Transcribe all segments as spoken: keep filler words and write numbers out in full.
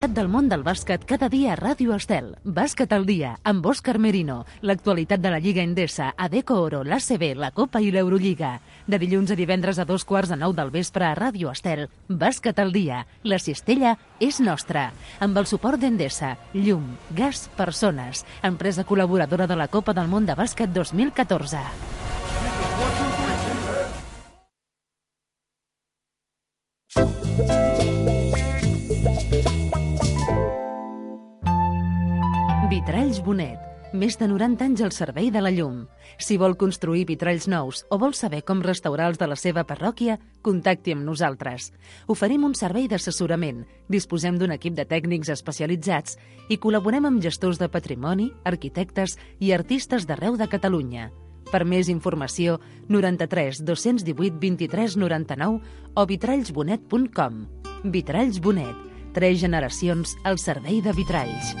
del món del bàsquet cada dia a Ràdio Estel. Bàsquet al dia, amb Òscar Merino. L'actualitat de la Lliga Endesa, Adecco Oro, l'A C B, la Copa i l'Eurolliga. De dilluns a divendres a dos quarts de nou del vespre a Ràdio Estel. Bàsquet al dia. La cistella és nostra. Amb el suport d'Endesa, llum, gas, persones. Empresa col·laboradora de la Copa del Món de Bàsquet dos mil catorze. Vitralls Bonet. Més de noranta anys al servei de la llum. Si vol construir vitralls nous o vol saber com restaurar els de la seva parròquia, contacti amb nosaltres. Oferim un servei d'assessorament, disposem d'un equip de tècnics especialitzats i col·laborem amb gestors de patrimoni, arquitectes i artistes d'arreu de Catalunya. Per més informació, noranta-tres dos-cents divuit vint-i-tres noranta-nou o vitrallsbonet punt com. Vitralls Bonet. Tres generacions al servei de vitralls.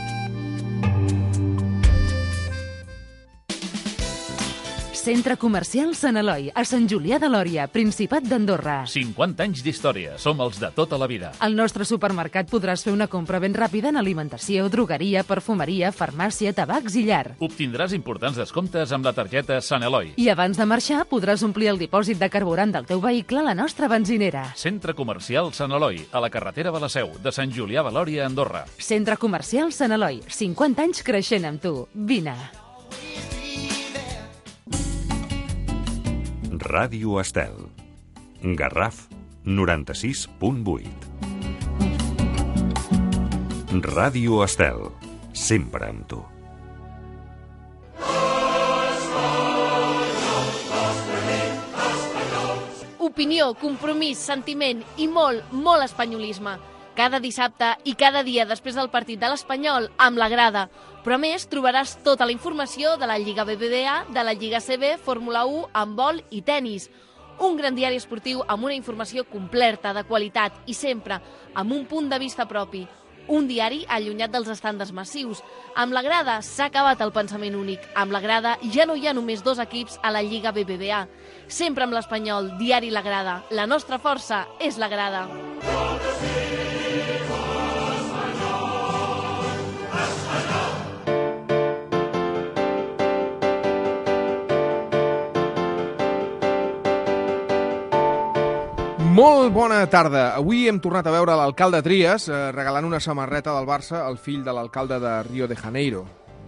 Centre Comercial Sant Eloi, a Sant Julià de Lòria, Principat d'Andorra. cinquanta anys d'història. Som els de tota la vida. Al nostre supermercat podràs fer una compra ben ràpida en alimentació, drogueria, perfumeria, farmàcia, tabacs i llar. Obtindràs importants descomptes amb la targeta Sant Eloi. I abans de marxar podràs omplir el dipòsit de carburant del teu vehicle a la nostra benzinera. Centre Comercial Sant Eloi, a la carretera de la Seu, de Sant Julià de Lòria, Andorra. Centre Comercial Sant Eloi, cinquanta anys creixent amb tu. Vine. Ràdio Estel. Garraf noranta-sis punt vuit. Ràdio Estel. Sempre amb tu. Opinió, compromís, sentiment i molt, molt espanyolisme. Cada dissabte i cada dia després del partit de l'Espanyol amb la grada. Però a més trobaràs tota la informació de la Lliga B B V A, de la Lliga C B, Fórmula u, handbol i tennis. Un gran diari esportiu amb una informació completa, de qualitat i sempre amb un punt de vista propi. Un diari allunyat dels estàndards massius. Amb la grada s'ha acabat el pensament únic. Amb la grada ja no hi ha només dos equips a la Lliga B B V A. Sempre amb l'Espanyol, diari La Grada. La nostra força és la grada. Molt bona tarda. Avui hem tornat a veure l'alcalde Trias eh, regalant una samarreta del Barça al fill de l'alcalde de Rio de Janeiro.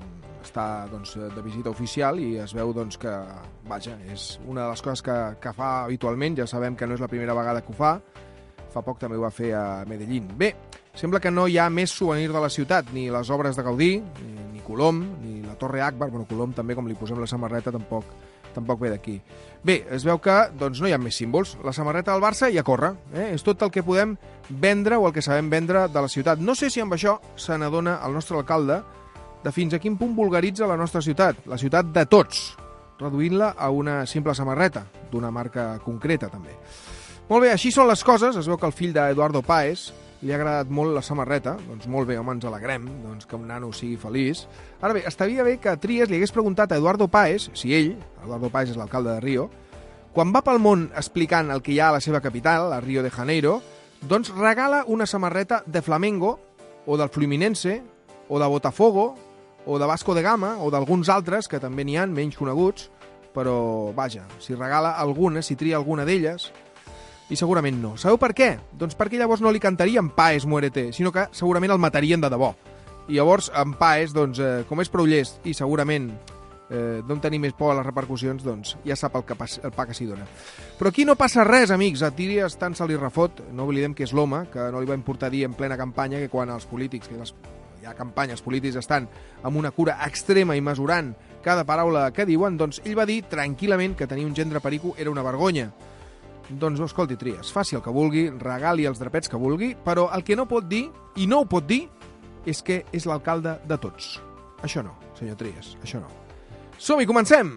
Està doncs, de visita oficial i es veu doncs, que, vaja, és una de les coses que, que fa habitualment. Ja sabem que no és la primera vegada que ho fa. Fa poc també ho va fer a Medellín. Bé, sembla que no hi ha més souvenir de la ciutat, ni les obres de Gaudí, ni, ni Colom, ni la Torre Akbar. Bueno, Colom també, com li posem la samarreta, tampoc... tampoc ve d'aquí. Bé, es veu que doncs, no hi ha més símbols. La samarreta del Barça ja corre. Eh? És tot el que podem vendre o el que sabem vendre de la ciutat. No sé si amb això se n'adona el nostre alcalde de fins a quin punt vulgaritza la nostra ciutat, la ciutat de tots, reduint-la a una simple samarreta, d'una marca concreta també. Molt bé, així són les coses. Es veu que el fill d'Eduardo Páez li ha agradat molt la samarreta, doncs molt bé, home, ens alegrem, doncs que un nano sigui feliç. Ara bé, estaria bé que Trias li hagués preguntat a Eduardo Páez, si ell, Eduardo Páez és l'alcalde de Rio, quan va pel món explicant el que hi ha a la seva capital, a Rio de Janeiro, doncs regala una samarreta de Flamengo, o del Fluminense, o de Botafogo, o de Vasco de Gama, o d'alguns altres, que també n'hi ha, menys coneguts, però, vaja, si regala alguna, si tria alguna d'elles... I segurament no. Sabeu per què? Doncs perquè llavors no li cantarien Páez muérete, sinó que segurament el matarien de debò. I llavors en Páez, doncs, eh, com és prou llest i segurament eh, d'on tenir més por a les repercussions, doncs ja sap el, que pas, el pa que s'hi dona. Però aquí no passa res, amics. A Trias tant se li refot. No oblidem que és l'home, que no li va importar dir en plena campanya que quan els polítics, que les, hi ha campanya, els polítics estan amb una cura extrema i mesurant cada paraula que diuen, doncs ell va dir tranquil·lament que tenir un gendre perico era una vergonya. Doncs, escolti, Trias, faci el que vulgui, regali els drapets que vulgui, però el que no pot dir, i no ho pot dir, és que és l'alcalde de tots. Això no, senyor Trias, això no. Som-hi, comencem!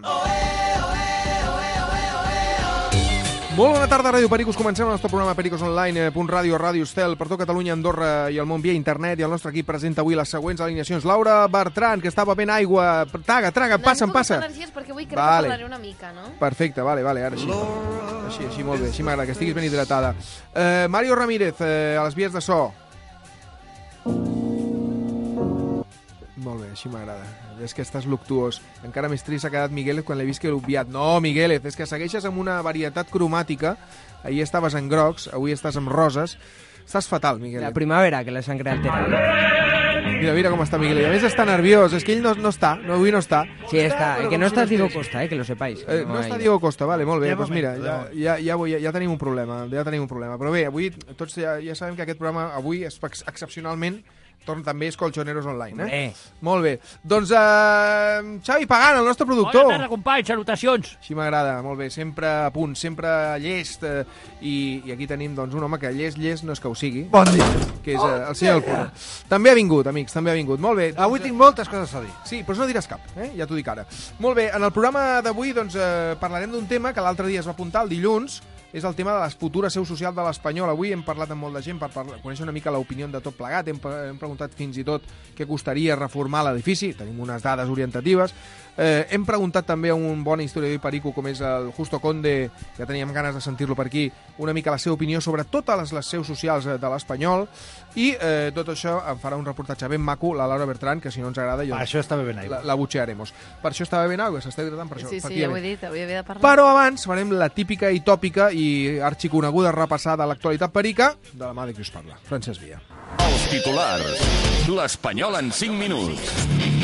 Molt bona tarda, Ràdio Pericos. Comencem el nostre programa Pericos Online, punt ràdio, Ràdio Estel, per tot Catalunya, Andorra i el món via internet. I el nostre equip presenta avui les següents alineacions. Laura Bertran, que estava bevent aigua. Traga, traga, passa, passa. energies perquè avui crec Vale. que parlaré una mica, no? Perfecte, vale, vale, ara sí. Així, així, molt bé, així m'agrada, que estiguis ben hidratada. Eh, Mario Ramírez, eh, a les vies de so. Molt bé, així m'agrada. És que estàs luctuós. Encara més trist ha quedat Migueles quan l'he vist que l'he obviat. No, Migueles, és que segueixes amb una varietat cromàtica. Ahir estaves en grocs, avui estàs amb roses. Estàs fatal, Migueles. La primavera, que la sangre altera. Mira, mira com està Miguel. I a més està nerviós. És que ell no, no està. No, avui no està. Sí, està. Però que no si està no Diego estigués. Costa, eh, que lo sepáis. Eh, no no està hay... Diego Costa, vale, molt bé. Ja Doncs moment, mira, ja, ja, ja, ja, ja tenim un problema. Ja tenim un problema. Però bé, avui tots ja, ja sabem que aquest programa avui és excepcionalment torn també és Colchoneros Online, eh? Eh. Molt bé. Doncs uh, Xavi Pagant, el nostre productor. Bona tarda, companys, salutacions. Així m'agrada, molt bé. Sempre a punt, sempre llest. Eh, i, I aquí tenim doncs, un home que llest, llest no és que ho sigui. Bon dia. Que és eh, el senyor Alpura. També ha vingut, amics, també ha vingut. Molt bé. Avui tinc moltes coses a dir. Sí, però no diràs cap, eh? Ja t'ho dic ara. Molt bé, en el programa d'avui doncs, eh, parlarem d'un tema que l'altre dia es va apuntar, el dilluns, és el tema de les futures seu social de l'Espanyol. Avui hem parlat amb molt de gent per parlar, conèixer una mica l'opinió de tot plegat, hem, hem preguntat fins i tot què costaria reformar l'edifici, tenim unes dades orientatives, eh, hem preguntat també a un bon historiador i perico com és el Justo Conde, ja teníem ganes de sentir-lo per aquí, una mica la seva opinió sobre totes les, les seus socials de l'Espanyol, i eh, tot això en farà un reportatge ben maco, la Laura Bertran, que si no ens agrada jo, Per això està bevent la, aigua. la butxearemos. Per això està bevent aigua, s'està hidratant per això. Sí, sí, ja ho he dit, avui havia de parlar. Però abans farem la típica i tòpica i arxiconeguda repassada a l'actualitat perica de la mà de qui us parla, Francesc Via. Els titulars. L'Espanyol en cinc minuts.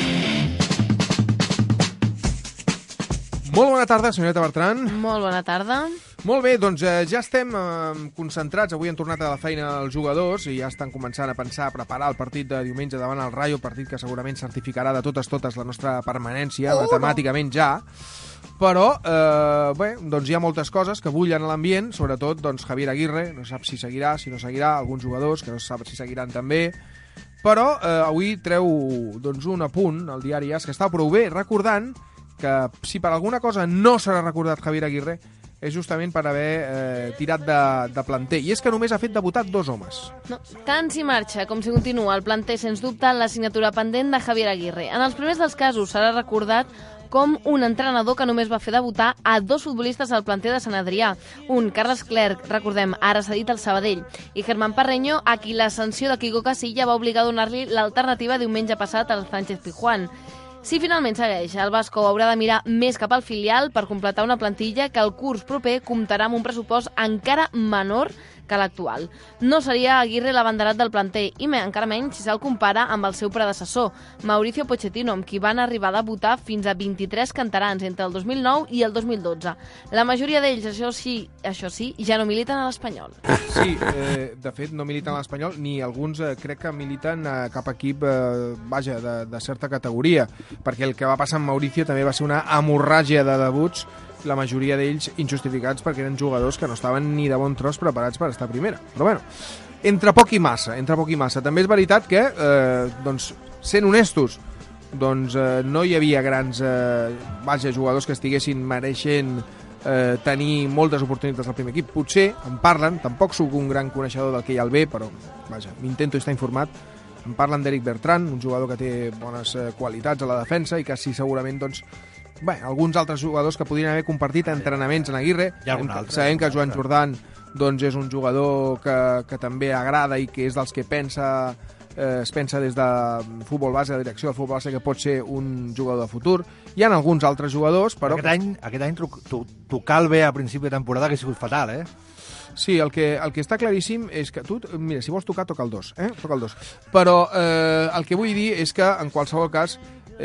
Molt bona tarda, senyoreta Bertran. Molt bona tarda. Molt bé, doncs eh, ja estem eh, concentrats. Avui han tornat a la feina els jugadors i ja estan començant a pensar a preparar el partit de diumenge davant el Rayo, partit que segurament certificarà de totes totes la nostra permanència, oh, matemàticament no. ja. Però, eh, bé, doncs hi ha moltes coses que bullen a l'ambient, sobretot doncs, Javier Aguirre, no sap si seguirà, si no seguirà, alguns jugadors que no sap si seguiran també, però eh, avui treu doncs, un apunt al diari AS que està prou bé, recordant que si per alguna cosa no serà recordat Javier Aguirre és justament per haver eh, tirat de, de planter. I és que només ha fet debutar dos homes. No, tant si marxa com si continua el planter, sens dubte, la signatura pendent de Javier Aguirre. En els primers dels casos serà recordat com un entrenador que només va fer debutar a dos futbolistes al planter de Sant Adrià. Un, Carles Clerc, recordem, ara cedit al Sabadell, i Germán Parreño, a qui la sanció de Quico Casilla va obligar a donar-li l'alternativa diumenge passat al Sánchez Pizjuán. Si finalment segueix, el Vasco haurà de mirar més cap al filial per completar una plantilla que el curs proper comptarà amb un pressupost encara menor que l'actual. No seria Aguirre l'abanderat del planter, i encara menys si se'l compara amb el seu predecessor, Mauricio Pochettino, amb qui van arribar a debutar fins a vint-i-tres canterans entre el dos mil nou i el dos mil dotze. La majoria d'ells, això sí, això sí, ja no militen a l'Espanyol. Sí, eh, de fet no militen a l'Espanyol, ni alguns eh, crec que militen a cap equip, eh, vaja, de, de certa categoria, perquè el que va passar amb Mauricio també va ser una hemorràgia de debuts, la majoria d'ells injustificats perquè eren jugadors que no estaven ni de bon tros preparats per estar a primera. Però bueno, entre poc i massa, entre poc i massa. També és veritat que, eh, doncs, sent honestos, doncs eh, no hi havia grans eh, vaja, jugadors que estiguessin mereixent eh, tenir moltes oportunitats al primer equip. Potser en parlen, tampoc sóc un gran coneixedor del que hi ha al B, però vaja, m'intento estar informat. En parlen d'Eric Bertran, un jugador que té bones eh, qualitats a la defensa i que sí, segurament, doncs, bé, alguns altres jugadors que podrien haver compartit entrenaments en Aguirre. Hi ha algun altre. Sabem que Joan Jordan doncs, és un jugador que, que també agrada i que és dels que pensa, eh, es pensa des de futbol base, la direcció del futbol base, que pot ser un jugador de futur. Hi ha alguns altres jugadors, però... Aquest any, aquest any tocar el B a principi de temporada que ha sigut fatal, eh? Sí, el que, el que està claríssim és que tu, mira, si vols tocar, toca el dos, eh? Toca el dos. Però eh, el que vull dir és que, en qualsevol cas,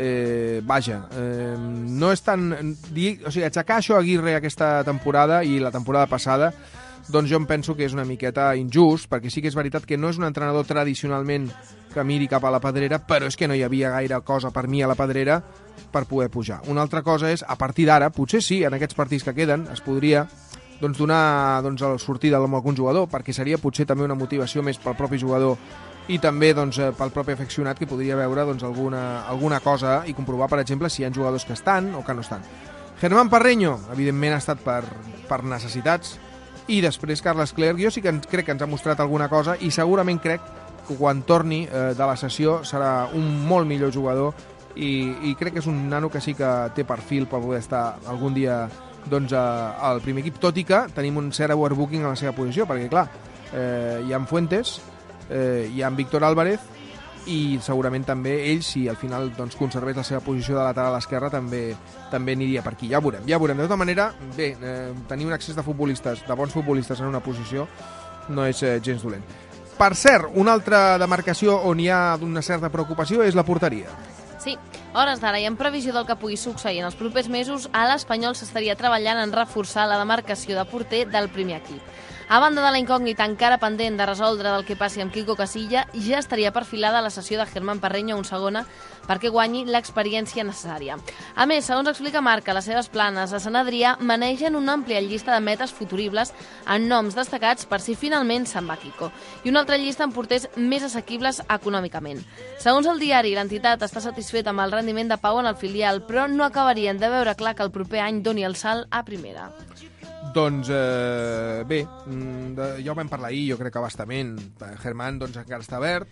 eh, vaja, eh, no és tan... Dir, o sigui, aixecar això a Aguirre aquesta temporada i la temporada passada, doncs jo em penso que és una miqueta injust, perquè sí que és veritat que no és un entrenador tradicionalment que miri cap a la pedrera, però és que no hi havia gaire cosa per mi a la pedrera per poder pujar. Una altra cosa és, a partir d'ara, potser sí, en aquests partits que queden, es podria doncs, donar doncs, el sortida amb algun jugador, perquè seria potser també una motivació més pel propi jugador i també doncs, pel propi afeccionat, que podria veure doncs, alguna, alguna cosa i comprovar, per exemple, si hi ha jugadors que estan o que no estan. Germán Parreño, evidentment, ha estat per, per necessitats, i després Carles Clerc, jo sí que crec que ens ha mostrat alguna cosa i segurament crec que quan torni eh, de la sessió serà un molt millor jugador i, i crec que és un nano que sí que té perfil per poder estar algun dia doncs, al primer equip, tot i que tenim un cert overbooking a la seva posició, perquè clar, eh, hi ha en Fuentes, eh, hi ha en Víctor Álvarez i segurament també ell, si al final doncs, conservés la seva posició de lateral esquerra, també també aniria per aquí. Ja ho veurem, ja ho veurem. De tota manera, bé, eh, tenir un excés de futbolistes, de bons futbolistes en una posició no és eh, gens dolent. Per cert, una altra demarcació on hi ha una certa preocupació és la porteria. Sí, hores d'ara i en previsió del que pugui succeir en els propers mesos, a l'Espanyol s'estaria treballant en reforçar la demarcació de porter del primer equip. A banda de la incògnita encara pendent de resoldre del que passi amb Quico Casilla, ja estaria perfilada la sessió de Germán Parreño un segona perquè guanyi l'experiència necessària. A més, segons explica Marca, les seves planes a Sant Adrià manegen una àmplia llista de metes futuribles en noms destacats per si finalment se'n va Quico, i una altra llista amb porters més assequibles econòmicament. Segons el diari, l'entitat està satisfeta amb el rendiment de Pau en el filial, però no acabarien de veure clar que el proper any doni el salt a primera. Doncs eh, bé, de, ja ho vam parlar ahir, jo crec que bastament. Germán doncs, encara està verd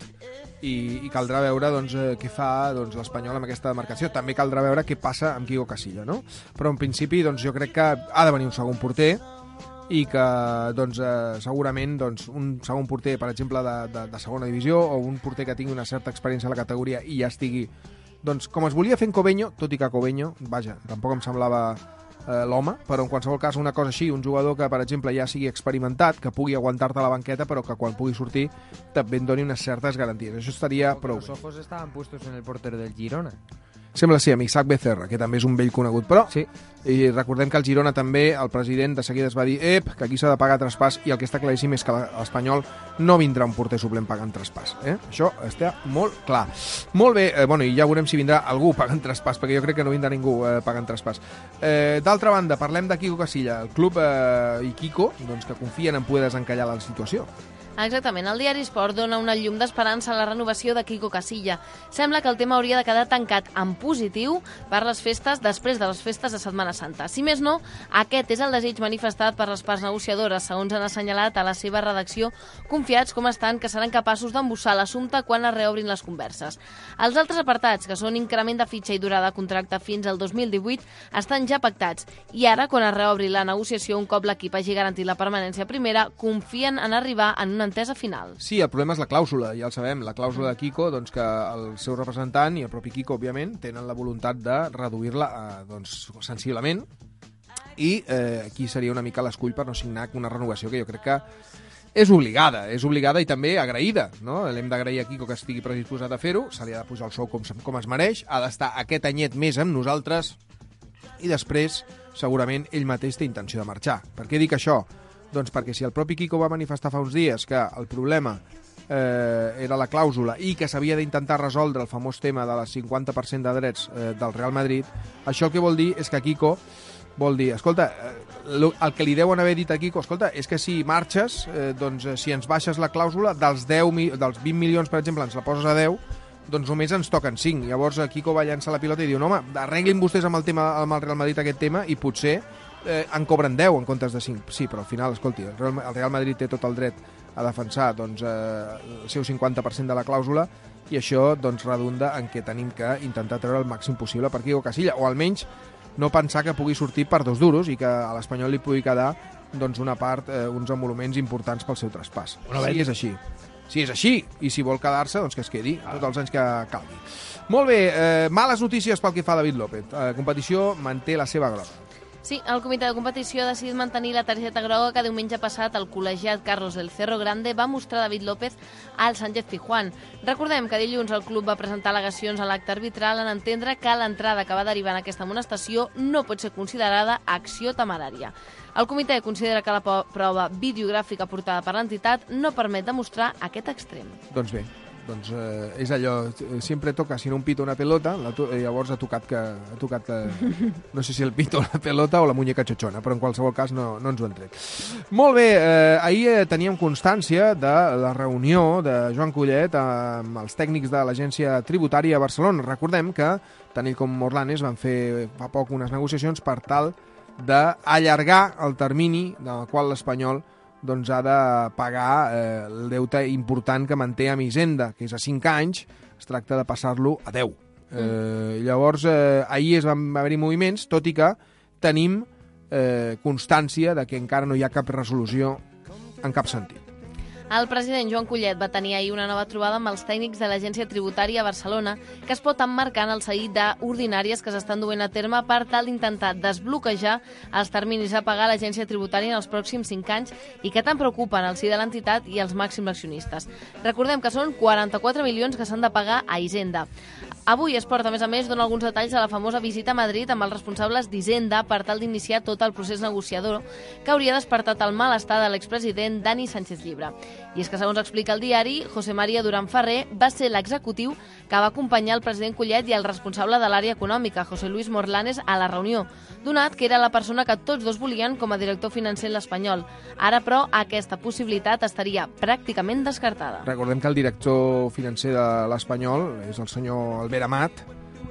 i, i caldrà veure doncs, eh, què fa doncs, l'Espanyol amb aquesta demarcació. També caldrà veure què passa amb Quico Casilla, no? Però en principi doncs, jo crec que ha de venir un segon porter i que doncs, eh, segurament doncs, un segon porter, per exemple, de, de, de segona divisió, o un porter que tingui una certa experiència a la categoria i ja estigui, doncs, com es volia fer en Cobeño, tot i que Cobeño, vaja, tampoc em semblava eh, l'home, però en qualsevol cas una cosa així, un jugador que, per exemple, ja sigui experimentat, que pugui aguantar-te a la banqueta, però que quan pugui sortir també en doni unes certes garanties. Això estaria prou. Los ojos estaban puestos en el portero del Girona. Sembla ser amb Isaac Becerra, que també és un vell conegut, però sí. I recordem que el Girona també, el president de seguida es va dir ep, que aquí s'ha de pagar traspàs, i el que està claríssim és que l'Espanyol no vindrà un porter suplent pagant traspàs. Eh? Això està molt clar. Molt bé, eh, bueno, i ja veurem si vindrà algú pagant traspàs, perquè jo crec que no vindrà ningú eh, pagant traspàs. Eh, D'altra banda, parlem de Quico Casilla, el club eh, i Quico, doncs, que confien en poder desencallar la situació. Exactament, el diari Esport dona una llum d'esperança a la renovació de Quico Casilla. Sembla que el tema hauria de quedar tancat en positiu per les festes, després de les festes de Setmana Santa. Si més no, aquest és el desig manifestat per les parts negociadores, segons han assenyalat a la seva redacció, confiats com estan que seran capaços d'embossar l'assumpte quan es reobrin les converses. Els altres apartats, que són increment de fitxa i durada de contracte fins al dos mil divuit, estan ja pactats, i ara, quan es reobri la negociació, un cop l'equip hagi garantit la permanència primera, confien en arribar en una entesa final. Sí, el problema és la clàusula, ja el sabem, la clàusula de Quico, doncs que el seu representant i el propi Quico, òbviament, tenen la voluntat de reduir-la eh, doncs, sensiblement, i eh, aquí seria una mica l'escull per no signar una renovació que jo crec que és obligada, és obligada i també agraïda, no? L'hem d'agrair a Quico que estigui predisposat a fer-ho, se li ha de posar el sou com, com es mereix, ha d'estar aquest anyet més amb nosaltres i després, segurament, ell mateix té intenció de marxar. Per què dic això? Doncs perquè si el propi Quico va manifestar fa uns dies que el problema eh, era la clàusula i que s'havia d'intentar resoldre el famós tema de les cinquanta per cent de drets eh, del Real Madrid, això el que vol dir és que Quico vol dir, escolta, eh, el que li deuen haver dit a Quico, escolta, és que si marxes, eh, doncs si ens baixes la clàusula dels, deu, dels vint milions, per exemple, ens la poses a deu, doncs només ens toquen cinc. Llavors Quico va llançar la pilota i diu, no home, arreglin vostès amb el tema amb el Real Madrid aquest tema i potser eh, en cobren deu en comptes de cinc. Sí, però al final, escolti, el Real, el Real Madrid té tot el dret a defensar doncs, eh, el seu cinquanta per cent de la clàusula i això doncs, redunda en què tenim que intentar treure el màxim possible per Quico Casilla, o almenys no pensar que pugui sortir per dos duros i que a l'Espanyol li pugui quedar doncs, una part, eh, uns emoluments importants pel seu traspàs. Bueno, sí, és així. Si és així, i si vol quedar-se, doncs que es quedi tots els anys que calgui. Molt bé, eh, males notícies pel que fa a David López. La competició manté la seva groga. Sí, el comitè de competició ha decidit mantenir la targeta groga que diumenge passat el col·legiat Carlos del Cerro Grande va mostrar David López al Sánchez Pizjuán. Recordem que dilluns el club va presentar al·legacions a l'acte arbitral en entendre que l'entrada que va derivar en aquesta amonestació no pot ser considerada acció temerària. El comitè considera que la prova videogràfica portada per l'entitat no permet demostrar aquest extrem. Doncs bé, doncs eh, és allò, sempre toca, si no un pito una pelota, la to llavors ha tocat que, ha tocat que, no sé si el pito la pelota o la muñeca xochona, però en qualsevol cas no, no ens ho han tret. Molt bé, eh, ahir eh, teníem constància de la reunió de Joan Collet amb els tècnics de l'Agència Tributària a Barcelona. Recordem que tant ell com Morlanes van fer fa poc unes negociacions per tal d'allargar el termini del qual l'Espanyol doncs ha de pagar eh, el deute important que manté amb Hisenda, que és a cinc anys, es tracta de passar-lo a deu. Mm. Eh, llavors, eh, ahir es van haver-hi moviments, tot i que tenim eh, constància de que encara no hi ha cap resolució en cap sentit. El president Joan Collet va tenir ahir una nova trobada amb els tècnics de l'Agència Tributària a Barcelona, que es pot emmarcar en el seguit d'ordinàries que s'estan duent a terme per tal d'intentar desbloquejar els terminis a pagar a l'Agència Tributària en els pròxims cinc anys i que tant preocupen el si de l'entitat i els màxims accionistes. Recordem que són quaranta-quatre milions que s'han de pagar a Hisenda. Avui Esport, a més a més, dona alguns detalls de la famosa visita a Madrid amb els responsables d'Hisenda per tal d'iniciar tot el procés negociador que hauria despertat el malestar de l'expresident Dani Sánchez Llibre. I és que, segons explica el diari, José María Durán Ferrer va ser l'executiu que va acompanyar el president Collet i el responsable de l'àrea econòmica, José Luis Morlanes, a la reunió, donat que era la persona que tots dos volien com a director financer en l'Espanyol. Ara, però, aquesta possibilitat estaria pràcticament descartada. Recordem que el director financer de l'Espanyol és el senyor Albert Amat,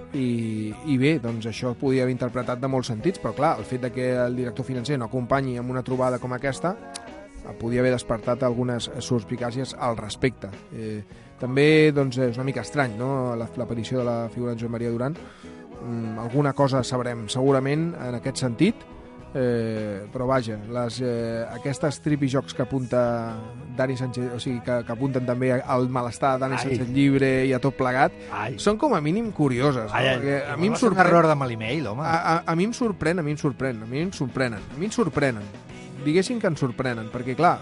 i, i bé, doncs això podia haver interpretat de molts sentits, però clar, el fet de que el director financer no acompanyi amb una trobada com aquesta podia haver despertat algunes suspicàcies al respecte. Eh, també doncs, és una mica estrany, no?, l'aparició de la figura de Josep Maria Duran. Mm, alguna cosa sabrem segurament en aquest sentit, eh, però vaja, les, eh, aquestes tripijocs que apunta Dani Sánchez, o sigui, que, que apunten també al malestar de Dani ai. Sánchez Llibre i a tot plegat, ai. són com a mínim curioses. Ai, no? ai, a mi em sorprèn... un error de mal email, home. A, a, a mi em sorprèn, a mi em sorprèn, a mi em sorprenen, a mi em sorprenen. Diguéssim que ens sorprenen, perquè clar,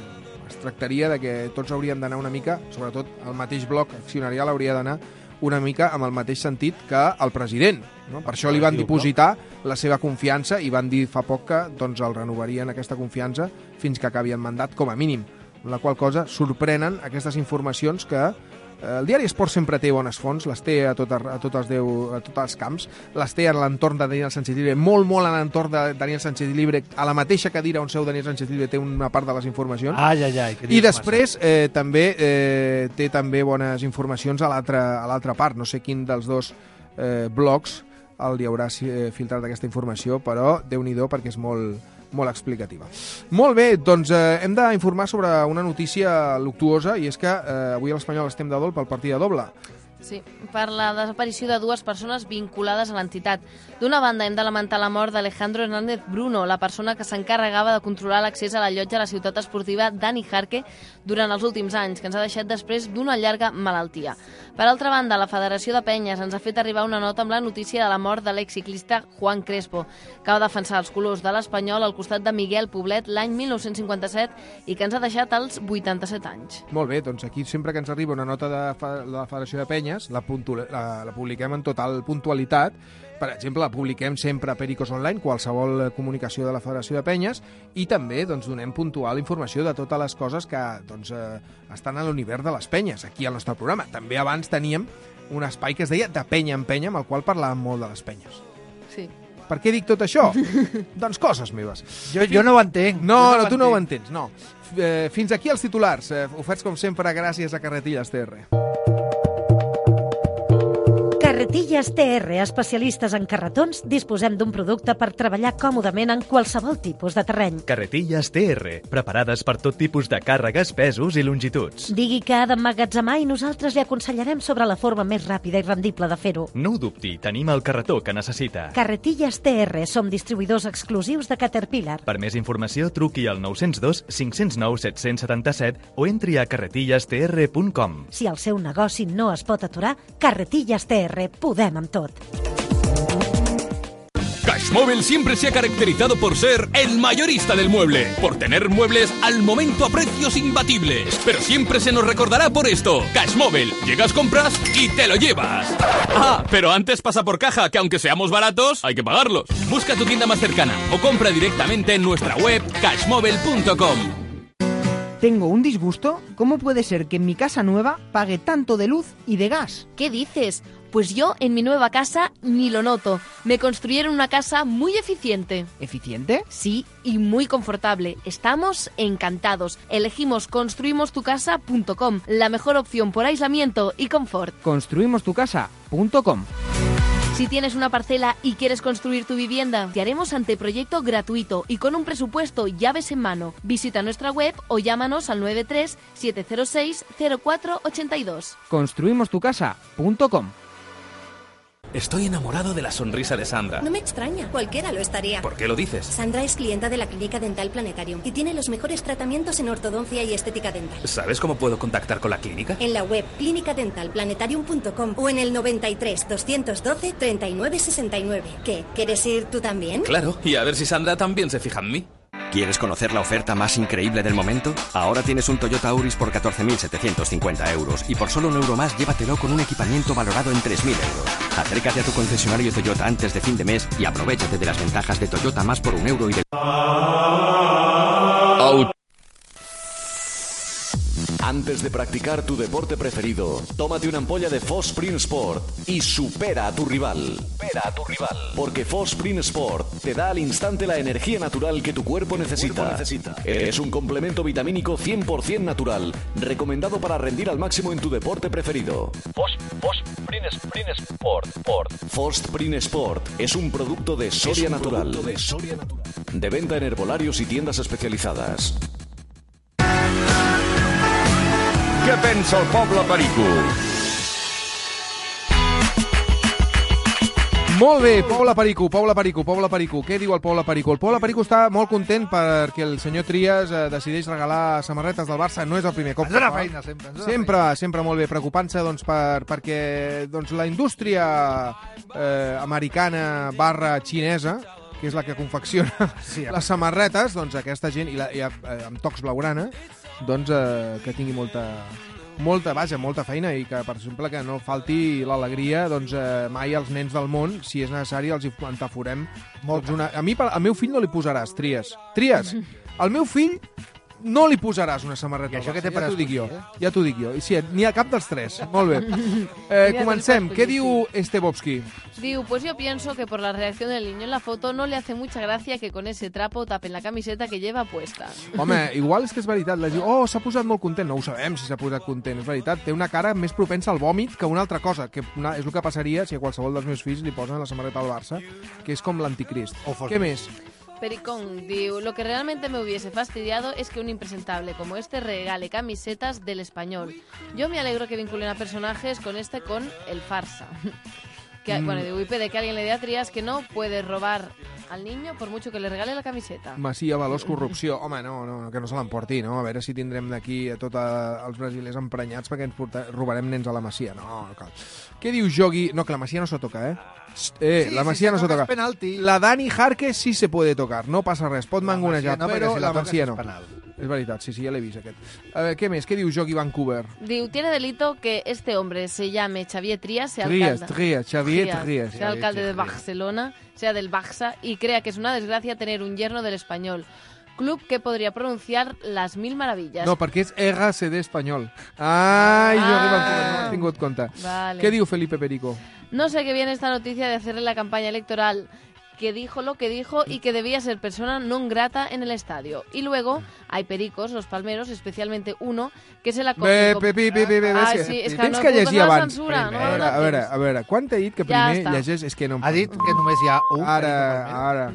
es tractaria de que tots hauríem d'anar una mica, sobretot el mateix bloc accionarial hauria d'anar una mica amb el mateix sentit que el president, no? Per això li van dipositar la seva confiança i van dir fa poc que doncs, el renovarien aquesta confiança fins que acabi el mandat com a mínim, amb la qual cosa sorprenen aquestes informacions que el diari Esport sempre té bones fonts, les té a, tot, a, tots els deu, a tots els camps, les té a l'entorn de Daniel Sánchez Llibre, molt, molt a l'entorn de Daniel Sánchez Llibre, a la mateixa cadira on seu Daniel Sánchez Llibre té una part de les informacions. Ai, ai, ai, I després eh, també eh, té també bones informacions a l'altra part. No sé quin dels dos eh, blocs el hi haurà eh, filtrat aquesta informació, però Déu-n'hi-do perquè és molt... molt explicativa. Molt bé, doncs eh, hem d'informar sobre una notícia luctuosa i és que eh, avui a l'Espanyol estem de dol pel partit de doble. Sí, per la desaparició de dues persones vinculades a l'entitat. D'una banda, hem de lamentar la mort d'Alejandro Hernández Bruno, la persona que s'encarregava de controlar l'accés a la llotja a la ciutat esportiva Dani Jarque durant els últims anys, que ens ha deixat després d'una llarga malaltia. Per altra banda, la Federació de Penyes ens ha fet arribar una nota amb la notícia de la mort de l'exciclista Juan Crespo, que va defensar els colors de l'Espanyol al costat de Miguel Poblet l'any mil nou-cents cinquanta-set i que ens ha deixat als vuitanta-set anys. Molt bé, doncs aquí sempre que ens arriba una nota de la Federació de Penyes La, la, la publiquem en total puntualitat. Per exemple, la publiquem sempre a Pericos Online, qualsevol comunicació de la Federació de Penyes, i també doncs, donem puntual informació de totes les coses que doncs, eh, estan a l'univers de les penyes, aquí al nostre programa. També abans teníem un espai que es deia De penya en penya, amb el qual parlàvem molt de les penyes. Sí. Per què dic tot això? Doncs coses meves. Jo, jo no ho entenc. No, no, no no tu no ho entens, no. Eh, fins aquí els titulars. Eh, ho faig com sempre gràcies a Carretilles T R. Carretilles T R, especialistes en carretons, disposem d'un producte per treballar còmodament en qualsevol tipus de terreny. Carretilles T R, preparades per tot tipus de càrregues, pesos i longituds. Digui que ha d'emmagatzemar i nosaltres li aconsellarem sobre la forma més ràpida i rendible de fer-ho. No ho dubti, tenim el carretó que necessita. Carretilles T R, som distribuïdors exclusius de Caterpillar. Per més informació, truqui al nou zero dos, cinc zero nou, set set set o entri a carretilles t r punt com. Si el seu negoci no es pot aturar, Carretilles T R, podem amb tot. Cashmobile siempre se ha caracterizado por ser el mayorista del mueble, por tener muebles al momento a precios imbatibles. Pero siempre se nos recordará por esto. Cashmobile, llegas, compras y te lo llevas. Ah, pero antes pasa por caja, que aunque seamos baratos, hay que pagarlos. Busca tu tienda más cercana o compra directamente en nuestra web cashmobile punto com. Tengo un disgusto. ¿Cómo puede ser que en mi casa nueva pague tanto de luz y de gas? ¿Qué dices? Pues yo en mi nueva casa ni lo noto. Me construyeron una casa muy eficiente. ¿Eficiente? Sí, y muy confortable. Estamos encantados. Elegimos construimos tu casa punto com, la mejor opción por aislamiento y confort. construimos tu casa punto com. Si tienes una parcela y quieres construir tu vivienda, te haremos anteproyecto gratuito y con un presupuesto llaves en mano. Visita nuestra web o llámanos al nueve tres siete cero seis cero cuatro ocho dos. construimos tu casa punto com. Estoy enamorado de la sonrisa de Sandra. No me extraña, cualquiera lo estaría. ¿Por qué lo dices? Sandra es clienta de la Clínica Dental Planetarium y tiene los mejores tratamientos en ortodoncia y estética dental. ¿Sabes cómo puedo contactar con la clínica? En la web clínica dental planetarium punto com o en el noventa y tres, doscientos doce, treinta y nueve sesenta y nueve. ¿Qué? ¿Quieres ir tú también? Claro, y a ver si Sandra también se fija en mí. ¿Quieres conocer la oferta más increíble del momento? Ahora tienes un Toyota Auris por catorce mil setecientos cincuenta euros y por solo un euro más llévatelo con un equipamiento valorado en tres mil euros. Acércate a tu concesionario Toyota antes de fin de mes y aprovéchate de las ventajas de Toyota más por un euro y de... Out. Antes de practicar tu deporte preferido, tómate una ampolla de Fosprin Sport y supera a tu rival. Supera a tu rival. Porque Fosprin Sport te da al instante la energía natural que tu cuerpo necesita. Cuerpo necesita. Es un complemento vitamínico cien por ciento natural, recomendado para rendir al máximo en tu deporte preferido. Fosprin Sport. Fosprin Sport es un producto de Soria Natural. De Soria Natural. De venta en herbolarios y tiendas especializadas. Què pensa el poble perico? Molt bé, poble perico, poble perico, poble perico. Què diu el poble perico? El poble perico està molt content perquè el senyor Trias eh, decideix regalar samarretes del Barça. No és el primer cop. Ens dona feina, sempre. Ens dona sempre, feina. sempre molt bé. Preocupant-se doncs, per, perquè doncs, la indústria eh, americana barra xinesa, que és la que confecciona sí, les samarretes, doncs aquesta gent, i, la, i eh, amb tocs blaugrana, doncs eh, que tingui molta, molta, vaja, molta feina i que, per exemple, que no falti l'alegria doncs, eh, mai als nens del món, si és necessari, els hi entaforem. Doncs una... A mi, al meu fill no li posaràs, Trias. Trias, al meu fill no li posaràs una samarreta. I això Barça, que té ja t'ho dic jo. eh? Ja t'ho dic jo. I sí, n'hi ha cap dels tres. Molt bé. Eh, comencem. ¿Qué diu Estebovsky? Diu, pues yo pienso que por la reacción del niño en la foto no le hace mucha gracia que con ese trapo tapen la camiseta que lleva puesta. Home, igual és que és veritat. La diu, oh, s'ha posat molt content. No ho sabem si s'ha posat content. És veritat, té una cara més propensa al vòmit que una altra cosa, que una, és el que passaria si a qualsevol dels meus fills li posen la samarreta al Barça, que és com l'anticrist. Què més? Pericón diu, lo que realmente me hubiese fastidiado es que un impresentable como este regale camisetas del Español. Yo me alegro que vinculen a personajes con este con el farsa. Que, mm. Bueno, digo, y pide que alguien le dé a Trias que no puede robar al niño por mucho que le regale la camiseta. Masia, valors, corrupció. Home, no, no, que no se l'emporti, no? A veure si tindrem d'aquí a tots els brasilers emprenyats perquè ens porta... robarem nens a la Masia. No, no cal. Què diu Jogui? No, que la Masia no se toca, eh? Eh, sí, la Masia si no se toca. Penalti. La Dani Jarque sí se puede tocar, no passa res, pot mangonejar, no, però si la, la Masia no. És, és veritat, sí, sí, ja l'he vist aquest. A veure, què més? Què diu Jogui Vancouver? Diu, tiene delito que este hombre se llame Xavier Trias, sea Trias, alcalde, Trias, Xavier Trias. sea alcalde de Barcelona, sea del Barça y crea que es una desgracia tener un yerno del Español. Club que podría pronunciar las mil maravillas. No, perquè és R C D espanyol. Ai, ah, Jogui Vancouver, no l'he tingut compte. Vale. Què diu Felipe Perico? No sé qué viene esta noticia de hacerle la campaña electoral, que dijo lo que dijo y que debía ser persona non grata en el estadio. Y luego hay pericos, los palmeros, especialmente uno, que se la coge... Bé, bé, bé, bé, bé, bé, ah, sí, és que tens no que puc llegir passar la abans. censura, no, a, veure, a veure, a veure, quan t'he dit que Ja primer està. llegeix? És que no em... Ha dit que només hi ha un. Ara, ara...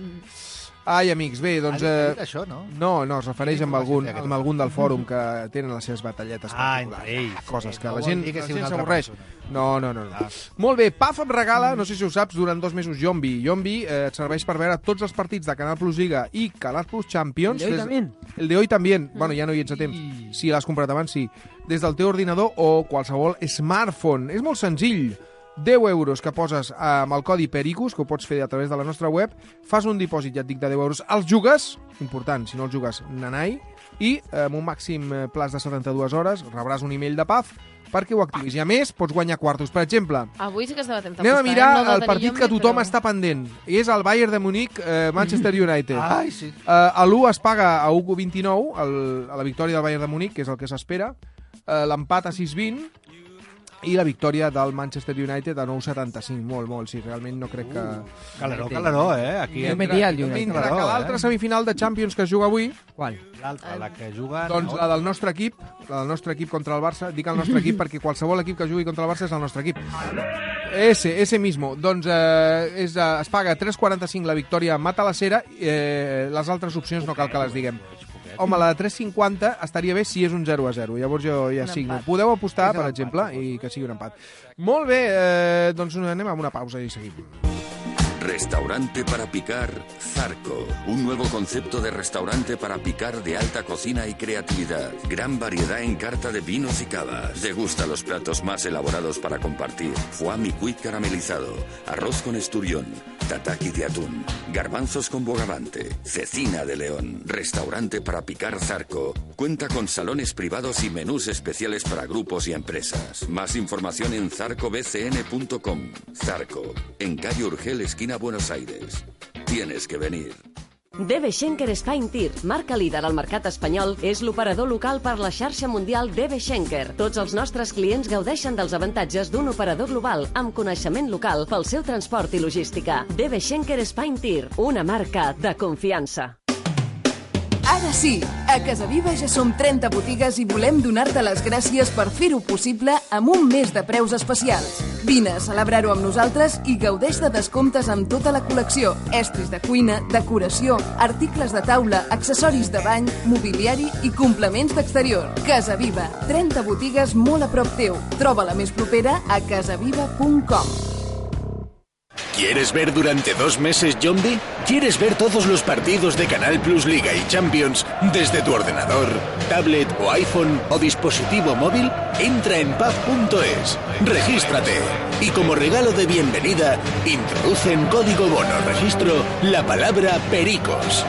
Ai, amics, bé, doncs... Ha dit, ha Eh, dit això, no? no, no, es refereix amb algun, aquest. amb algun del fòrum que tenen les seves batalletes Ah, particulars. entre ells. Coses Sí, que no la vol gent, dir que la sigui gent una altra s'avorreix. persona. No, no, no. no. Ah. Molt bé, P A F em regala, no sé si ho saps, durant dos mesos Yombi. Yombi eh, et serveix per veure tots els partits de Canal Plus Liga i Canal Plus Champions. El de hoy des- también. El de hoy también. Bueno, ja no hi ets a temps. Si l'has comprat abans, sí. Des del teu ordinador o qualsevol smartphone. És molt senzill. deu euros que poses amb el codi PERICUS, que ho pots fer a través de la nostra web, fas un dipòsit, ja et dic, de deu euros, els jugues, important, si no els jugues, nanai, i amb un màxim eh, plaç de setanta-dues hores rebràs un email de P A F perquè ho activis. I a més, pots guanyar quartos. Per exemple, Avui sí que estava temps anem a d'apostar, mirar eh? No de el tenir partit Yombi, que tothom però... està pendent. I és el Bayern de Munic, eh, Manchester United. Ai, sí. Eh, a l'u es paga a u coma vint-i-nou, el, a la victòria del Bayern de Munic, que és el que s'espera, eh, l'empat a sis vint, i la victòria del Manchester United a nou coma setanta-cinc. Molt, molt, sí, realment no crec que... Calaró, calaró, eh? Aquí Jo metia el United. Mentre Calaró, que l'altra eh? semifinal de Champions que es juga avui, ¿Cuál? L'altra, la que juga... doncs la del nostre equip, la del nostre equip contra el Barça, dic el nostre equip perquè qualsevol equip que jugui contra el Barça és el nostre equip. Ese, ese mismo. Doncs eh, és, eh, es paga tres coma quaranta-cinc la victòria mata la cera, eh, les altres opcions no cal que les diguem. home, la de tres cinquanta estaria bé si és un zero a zero. Llavors jo ja Un signo. empat. Podeu apostar, És per l'empat, exemple, i que sigui un empat. Molt bé, eh, doncs anem amb una pausa i seguim. Restaurante para picar Zarco. Un nuevo concepto de restaurante para picar de alta cocina y creatividad. Gran variedad en carta de vinos y cavas. Degusta los platos más elaborados para compartir. Foie micuit caramelizado. Arroz con esturión. Tataki de atún. Garbanzos con bogavante. Cecina de león. Restaurante para picar Zarco. Cuenta con salones privados y menús especiales para grupos y empresas. Más información en zarco b c n punto com. Zarco. En calle Urgel, esquina Buenos Aires. Tienes que venir. D B Schenker Spine Tir, marca líder al mercat espanyol, és l'operador local per la xarxa mundial D B Schenker. Tots els nostres clients gaudeixen dels avantatges d'un operador global amb coneixement local pel seu transport i logística. D B Schenker Spine Tir, una marca de confiança. Ara sí, a Casa Viva ja som trenta botigues i volem donar-te les gràcies per fer-ho possible amb un mes de preus especials. Vine a celebrar-ho amb nosaltres i gaudeix de descomptes amb tota la col·lecció, estris de cuina, decoració, articles de taula, accessoris de bany, mobiliari i complements d'exterior. Casa Viva, trenta botigues molt a prop teu. Troba la més propera a casaviva punt com. ¿Quieres ver durante dos meses Yombi? ¿Quieres ver todos los partidos de Canal Plus Liga y Champions desde tu ordenador, tablet o iPhone o dispositivo móvil? Entra en paf punto es, regístrate y como regalo de bienvenida, introduce en código bono registro la palabra Pericos.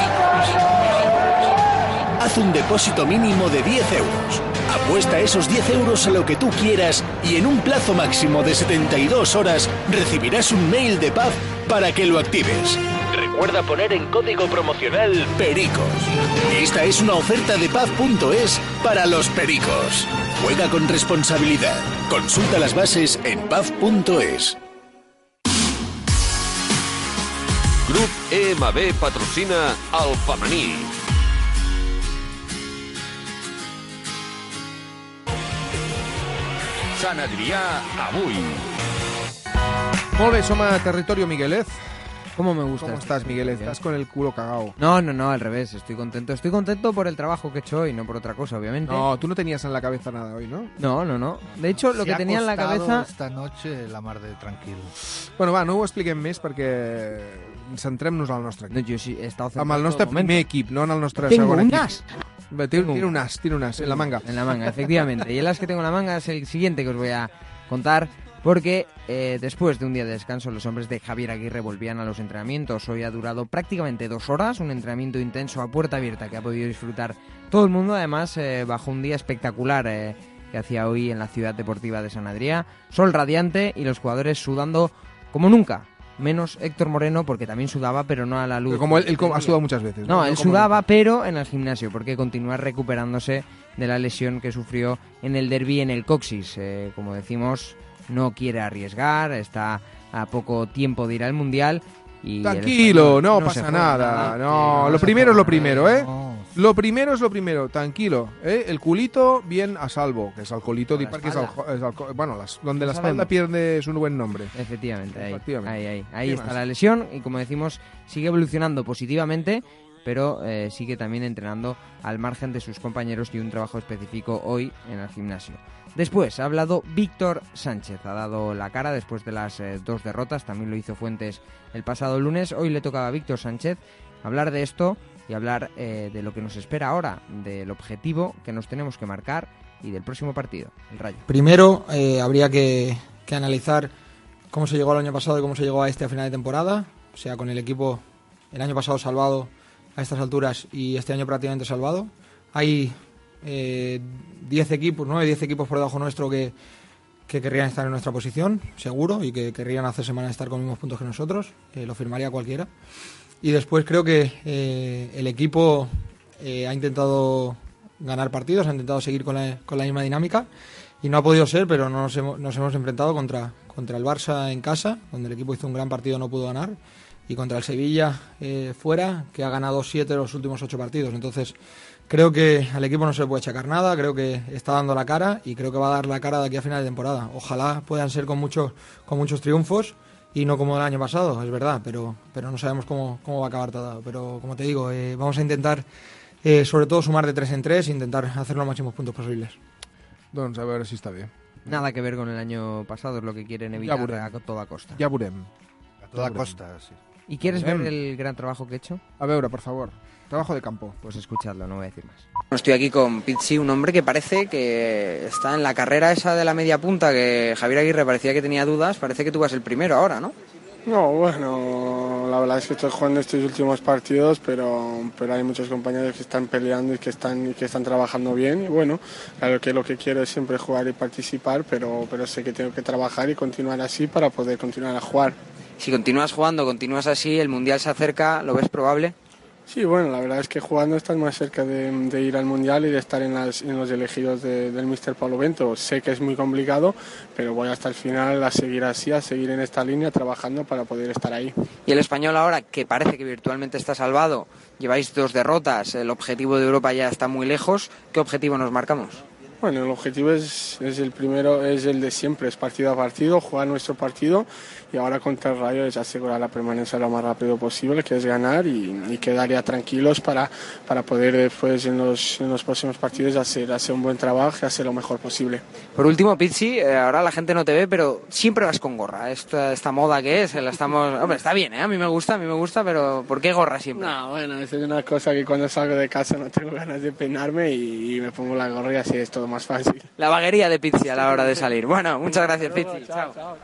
Haz un depósito mínimo de diez euros. Apuesta esos diez euros a lo que tú quieras y en un plazo máximo de setenta y dos horas recibirás un mail de P A F para que lo actives. Recuerda poner en código promocional Pericos. Esta es una oferta de paf punto es para los pericos. Juega con responsabilidad. Consulta las bases en paf punto es. Grup E M B patrocina el femení. Sant Adrià avui. Molt bé, som a Territorio Miguelez. ¿Cómo me gusta? ¿Cómo estás, Miguelez? Estás con el culo cagao. No, no, no, al revés. Estoy contento. Estoy contento por el trabajo que he hecho hoy, no por otra cosa, obviamente. No, tú no tenías en la cabeza nada hoy, ¿no? No, no, no. De hecho, lo Se que tenía en la cabeza... esta noche la mar de tranquil. Bueno, va, no ho expliquem més perquè centrem-nos al nostre equip. No, jo sí he estado Amb el nostre primer equip, no en el nostre Tengo segon un equip. as. Tiene, tiene un as, tiene un as, en la manga. En la manga, efectivamente. Y el as que tengo en la manga es el siguiente que os voy a contar, porque eh, después de un día de descanso los hombres de Javier Aguirre volvían a los entrenamientos. Hoy ha durado prácticamente dos horas, un entrenamiento intenso a puerta abierta que ha podido disfrutar todo el mundo, además eh, bajo un día espectacular eh, que hacía hoy en la ciudad deportiva de Sant Adrià. Sol radiante y los jugadores sudando como nunca. Menos Héctor Moreno, porque también sudaba, pero no a la luz. Pero como él, él ha sudado muchas veces. No, no él como sudaba, nunca. pero en el gimnasio, porque continúa recuperándose de la lesión que sufrió en el derbi en el coxis. Eh, como decimos, no quiere arriesgar, está a poco tiempo de ir al Mundial. Y Tranquilo, español no, no pasa se nada. nada. No, Sí, lo no se primero es lo puede. primero, ¿eh? No. Lo primero es lo primero, tranquilo, ¿eh? El culito bien a salvo, que es alcoholito, di perquè és alco és alco bueno, las, donde la espalda pierde su buen nombre. Efectivamente, ahí, Efectivamente. ahí, ahí, ahí ¿Qué está más? la lesión y como decimos, sigue evolucionando positivamente, pero eh, sigue también entrenando al margen de sus compañeros y un trabajo específico hoy en el gimnasio. Después ha hablado Víctor Sánchez, ha dado la cara después de las eh, dos derrotas, también lo hizo Fuentes el pasado lunes. Hoy le tocaba a Víctor Sánchez hablar de esto y hablar eh, de lo que nos espera ahora, del objetivo que nos tenemos que marcar y del próximo partido, el Rayo. Primero, eh, habría que, que analizar cómo se llegó al año pasado y cómo se llegó a este a final de temporada, o sea, con el equipo el año pasado salvado a estas alturas y este año prácticamente salvado. Hay eh, diez equipos, nueve, diez equipos por debajo nuestro que, que querrían estar en nuestra posición, seguro, y que querrían hacer semana estar con los mismos puntos que nosotros, eh, lo firmaría cualquiera. Y después creo que eh, el equipo eh, ha intentado ganar partidos, ha intentado seguir con la, con la misma dinámica y no ha podido ser, pero no nos hemos, nos hemos enfrentado contra, contra el Barça en casa, donde el equipo hizo un gran partido, no pudo ganar, y contra el Sevilla eh, fuera, que ha ganado siete de los últimos ocho partidos. Entonces creo que al equipo no se le puede achacar nada, creo que está dando la cara y creo que va a dar la cara de aquí a final de temporada. Ojalá puedan ser con muchos, con muchos triunfos y no como el año pasado, es verdad, pero, pero no sabemos cómo, cómo va a acabar todo. Pero como te digo, eh, vamos a intentar eh, sobre todo sumar de tres en tres e intentar hacer los máximos puntos posibles. Doncs a veure si està bé. Nada que ver con el año pasado, es lo que quieren evitar ja a toda costa. Ja veurem. A toda ja costa, sí. ¿Y quieres ver el gran trabajo que he hecho? A veure, por favor. Trabajo de campo. Pues escuchadlo, no voy a decir más. Estoy aquí con Pizzi, un hombre que parece que está en la carrera esa de la media punta, que Javier Aguirre parecía que tenía dudas, parece que tú vas el primero ahora, ¿no? No, bueno, la verdad es que estoy jugando estos últimos partidos, pero, pero hay muchos compañeros que están peleando y que están, y que están trabajando bien. Y bueno, claro que lo que quiero es siempre jugar y participar, pero, pero sé que tengo que trabajar y continuar así para poder continuar a jugar. Si continúas jugando, continúas así, el Mundial se acerca, ¿lo ves probable? Sí, bueno, la verdad es que jugando estás más cerca de, de ir al Mundial y de estar en, las, en los elegidos de, del míster Paulo Bento. Sé que es muy complicado, pero voy hasta el final a seguir así, a seguir en esta línea, trabajando para poder estar ahí. Y el Español ahora, que parece que virtualmente está salvado, lleváis dos derrotas, el objetivo de Europa ya está muy lejos, ¿qué objetivo nos marcamos? Bueno, el objetivo es, es el primero, es el de siempre, es partido a partido, jugar nuestro partido, y ahora contra el Rayo es asegurar la permanencia lo más rápido posible, que es ganar y, y quedar ya tranquilos para, para poder después en los, en los próximos partidos hacer, hacer un buen trabajo y hacer lo mejor posible. Por último, Pizzi, eh, ahora la gente no te ve, pero siempre vas con gorra. Esta, esta moda que es, la estamos... Hombre, está bien, ¿eh? A mí me gusta, a mí me gusta, pero ¿por qué gorra siempre? No, bueno, eso es una cosa que cuando salgo de casa no tengo ganas de peinarme y, y me pongo la gorra y así es todo más fácil. La vaguería de Pizzi a la hora de salir. Bueno, muchas gracias, Pizzi. Chao. Chao.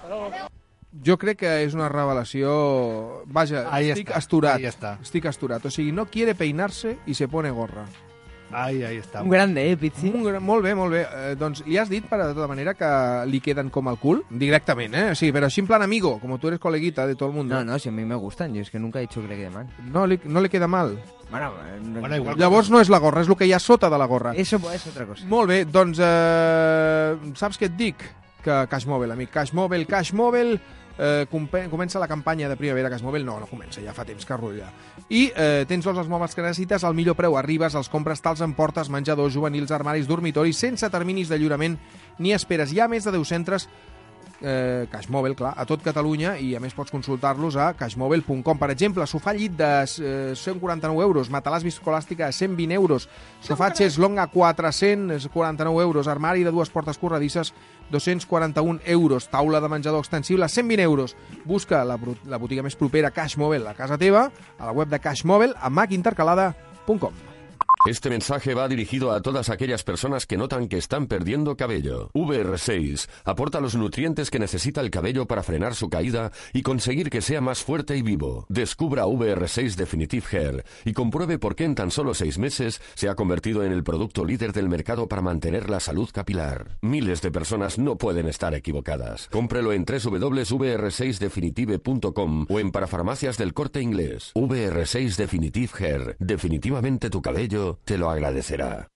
Jo crec que és una revelació... Vaja, ahí estic está, asturat. ahí está. Estic asturat. O sigui, no quiere peinarse y se pone gorra. Ahí, ahí està. Un grande, eh, Pizzi? Un gran, molt bé, molt bé. Eh, doncs li has dit, per de tota manera, que li queden com el cul? Directament, eh? Sí, però així en plan amigo, como tú eres coleguita de todo el mundo. No, no, si a mí me gustan, yo es que nunca he dicho que le quede mal. No, li, no le queda mal? Bueno, no, bueno igual llavors no és la gorra, és el que hi ha sota de la gorra. Eso és otra cosa. Molt bé, doncs eh, saps què et dic? Que Cashmobile, amic. Cashmobile, Cashmobile... Eh, comença la campanya de primavera Cashmobile, no, no comença, ja fa temps que rutlla. I eh, tens tots els mòbils que necessites al millor preu, arribes, els compres, tals en portes, menjadors, juvenils, armaris, dormitoris, sense terminis de lliurament ni esperes. Hi ha més de deu centres eh, Cashmobile, clar, a tot Catalunya, i a més pots consultar-los a cashmobile punt com. Per exemple, sofà llit de eh, cent quaranta-nou euros, matalàs viscolàstica a cent vint euros, sofà xeslong a quatre-cents quaranta-nou euros, armari de dues portes corredisses dos-cents quaranta-un euros, taula de menjador extensible a cent vint euros. Busca la, la botiga més propera Cashmobile a casa teva, a la web de Cashmobile, a mac intercalada punt com. Este mensaje va dirigido a todas aquellas personas que notan que están perdiendo cabello. V R seis aporta los nutrientes que necesita el cabello para frenar su caída y conseguir que sea más fuerte y vivo. Descubra V R seis Definitive Hair y compruebe por qué en tan solo seis meses se ha convertido en el producto líder del mercado para mantener la salud capilar. Miles de personas no pueden estar equivocadas. Cómprelo en doble u doble u doble u punto v r seis definitive punto com o en parafarmacias del Corte Inglés. V R seis Definitive Hair. Definitivamente tu cabello te lo agradecerà.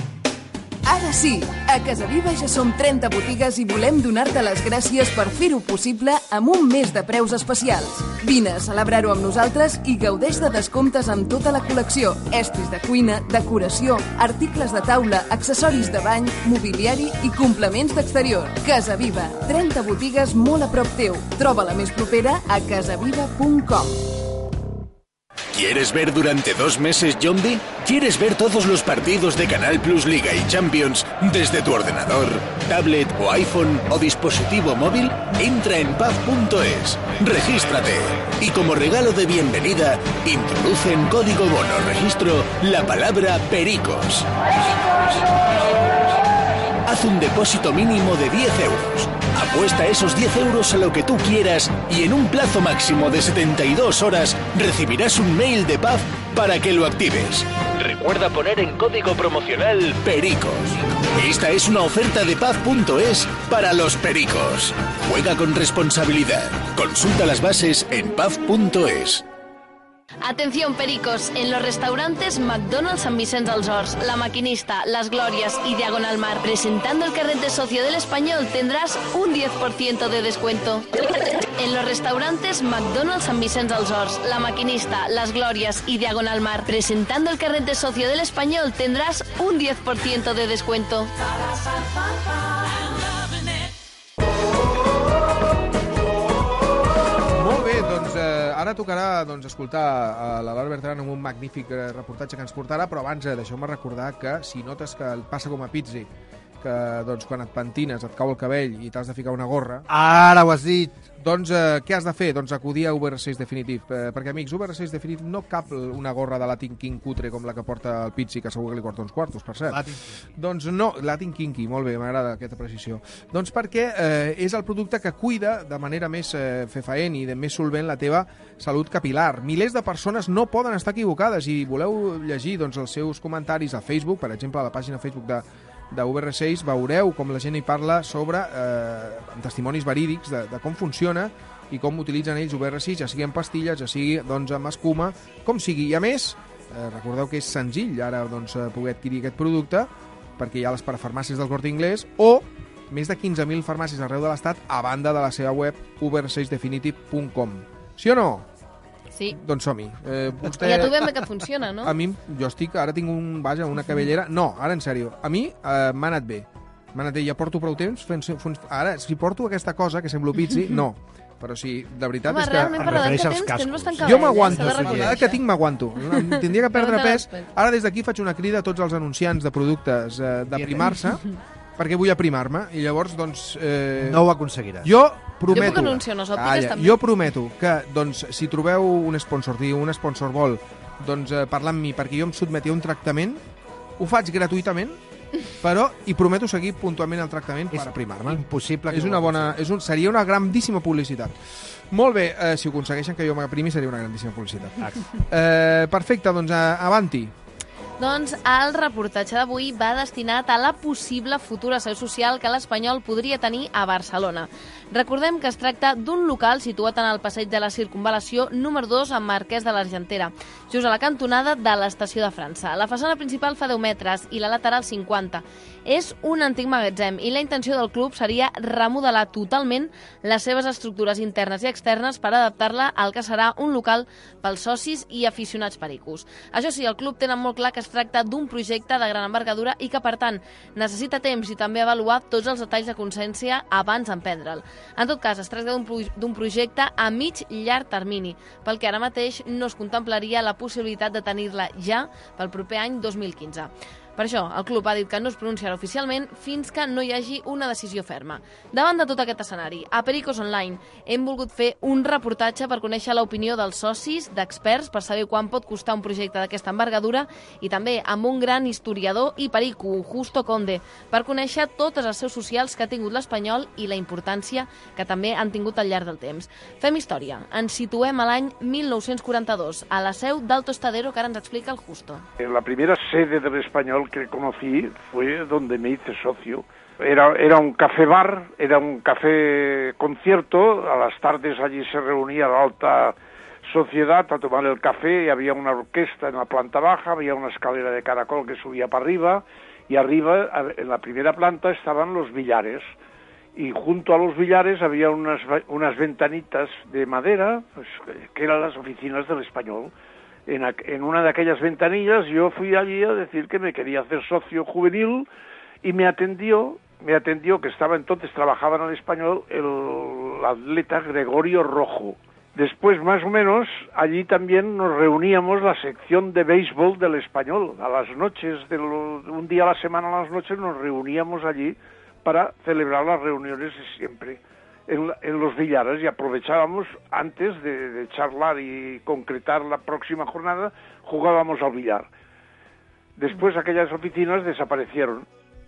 Ara sí, a Casa Viva ja som trenta botigues i volem donar-te les gràcies per fer-ho possible amb un mes de preus especials. Vine a celebrar-ho amb nosaltres i gaudeix de descomptes amb tota la col·lecció, estris de cuina, decoració, articles de taula, accessoris de bany, mobiliari i complements d'exterior. Casa Viva, trenta botigues molt a prop teu. Troba la més propera a casaviva punt com. ¿Quieres ver durante dos meses Yombi? ¿Quieres ver todos los partidos de Canal Plus Liga y Champions desde tu ordenador, tablet o iPhone o dispositivo móvil? Entra en paz punto es, regístrate y como regalo de bienvenida, introduce en código bono registro la palabra Pericos. Haz un depósito mínimo de diez euros. Apuesta esos diez euros a lo que tú quieras y en un plazo máximo de setenta y dos horas recibirás un mail de P A F para que lo actives. Recuerda poner en código promocional Pericos. Esta es una oferta de paz punto es para los pericos. Juega con responsabilidad. Consulta las bases en paz punto es. Atención, pericos, en los restaurantes McDonald's San Vicente dels Horts, La Maquinista, Las Glorias y Diagonal Mar, presentando el carnet de socio del Español, tendrás un diez por ciento de descuento. En los restaurantes McDonald's San Vicente dels Horts, La Maquinista, Las Glorias y Diagonal Mar, presentando el carnet de socio del Español, tendrás un diez por ciento de descuento. Molt bé, doncs eh, ara ara tocarà doncs, escoltar a l'Albert Bertran amb un magnífic reportatge que ens portarà, però abans eh, deixeu-me recordar que si notes que el passa com a Pizzi, que doncs, quan et pentines et cau el cabell i t'has de ficar una gorra... Ara ho has dit! Doncs eh, què has de fer? Doncs acudir a V R seis Definitive. Eh, perquè, amics, V R seis Definitive no cap una gorra de Latin King cutre com la que porta el Pizzi, que segur que li costa uns quartos, per cert. Latin. Doncs no, Latin Kinky, molt bé, m'agrada aquesta precisió. Doncs perquè eh, és el producte que cuida de manera més eh, fefaent i de més solvent la teva salut capilar. Milers de persones no poden estar equivocades i voleu llegir doncs, els seus comentaris a Facebook, per exemple, a la pàgina Facebook de de V R seis, veureu com la gent hi parla sobre eh, testimonis verídics de, de com funciona i com utilitzen ells V R seis, ja sigui en pastilles, ja sigui doncs, amb escuma, com sigui. I a més, eh, recordeu que és senzill ara doncs, poder adquirir aquest producte perquè hi ha les parafarmàcies del Corte Inglés o més de quinze mil farmàcies arreu de l'Estat a banda de la seva web v r seis definitive punt com. Sí o no? Sí. Doncs som-hi. Eh, vostè... Ja tu veiem que funciona, no? A mi, jo estic, ara tinc un, vaja, una cabellera... No, ara en sèrio, a mi eh, m'ha anat bé. M'ha anat bé, ja porto prou temps fent... fent... Ara, si porto aquesta cosa, que semblo Pizzi, no. Però sí, de veritat Home, és que... realment, per l'edat que tens, tens bastant cabell. Jo m'aguanto, eh? per l'edat que tinc m'aguanto. Tindria que perdre pes. Ara des d'aquí faig una crida a tots els anunciants de productes eh, d'aprimar-se, perquè vull aprimar-me, i llavors, doncs... Eh, no ho aconseguiràs. Jo prometo... Jo puc anunciar unes òptiques, Calla, també. Jo prometo que, doncs, si trobeu un sponsor, diu, un sponsor vol, doncs, eh, parlar amb mi, perquè jo em sotmeti a un tractament, ho faig gratuïtament, però hi prometo seguir puntualment el tractament per aprimar-me. Impossible que és una bona, és un, seria una grandíssima publicitat. Molt bé, eh, si ho aconsegueixen que jo m'aprimi seria una grandíssima publicitat. Eh, perfecte, doncs eh, avanti. Doncs el reportatge d'avui va destinat a la possible futura seu social que l'Espanyol podria tenir a Barcelona. Recordem que es tracta d'un local situat en el passeig de la Circunvalació número dos amb Marquès de l'Argentera, just a la cantonada de l'Estació de França. La façana principal fa deu metres i la lateral cinquanta. És un antic magatzem i la intenció del club seria remodelar totalment les seves estructures internes i externes per adaptar-la al que serà un local pels socis i aficionats pericos. Això sí, el club tenen molt clar que es tracta d'un projecte de gran envergadura i que, per tant, necessita temps i també avaluar tots els detalls de consciència abans d'emprendre'l. En tot cas, es tracta d'un pro d'un projecte a mig llarg termini, pel que ara mateix no es contemplaria la possibilitat de tenir-la ja pel proper any dos mil quinze. Per això, el club ha dit que no es pronunciarà oficialment fins que no hi hagi una decisió ferma. Davant de tot aquest escenari, a Pericos Online hem volgut fer un reportatge per conèixer l'opinió dels socis, d'experts, per saber quan pot costar un projecte d'aquesta envergadura i també amb un gran historiador i perico, Justo Conde, per conèixer totes les seus socials que ha tingut l'Espanyol i la importància que també han tingut al llarg del temps. Fem història. Ens situem a l'any mil nou-cents quaranta-dos, a la seu del Tostadero, que ara ens explica el Justo. La primera sede del Español que conocí fue donde me hice socio. Era, era un café-bar, era un café-concierto, a las tardes allí se reunía la alta sociedad a tomar el café y había una orquesta en la planta baja, había una escalera de caracol que subía para arriba y arriba, en la primera planta, estaban los billares y junto a los billares había unas, unas ventanitas de madera, pues, que eran las oficinas del Español. En, en una de aquellas ventanillas yo fui allí a decir que me quería hacer socio juvenil y me atendió, me atendió que estaba entonces, trabajaba en el Español, el atleta Gregorio Rojo. Después, más o menos, allí también nos reuníamos la sección de béisbol del Español. A las noches, de lo, un día a la semana a las noches nos reuníamos allí para celebrar las reuniones de siempre. En, en los billares y aprovechábamos antes de, de charlar y concretar la próxima jornada, jugábamos al billar. Després aquelles oficines desaparecieron.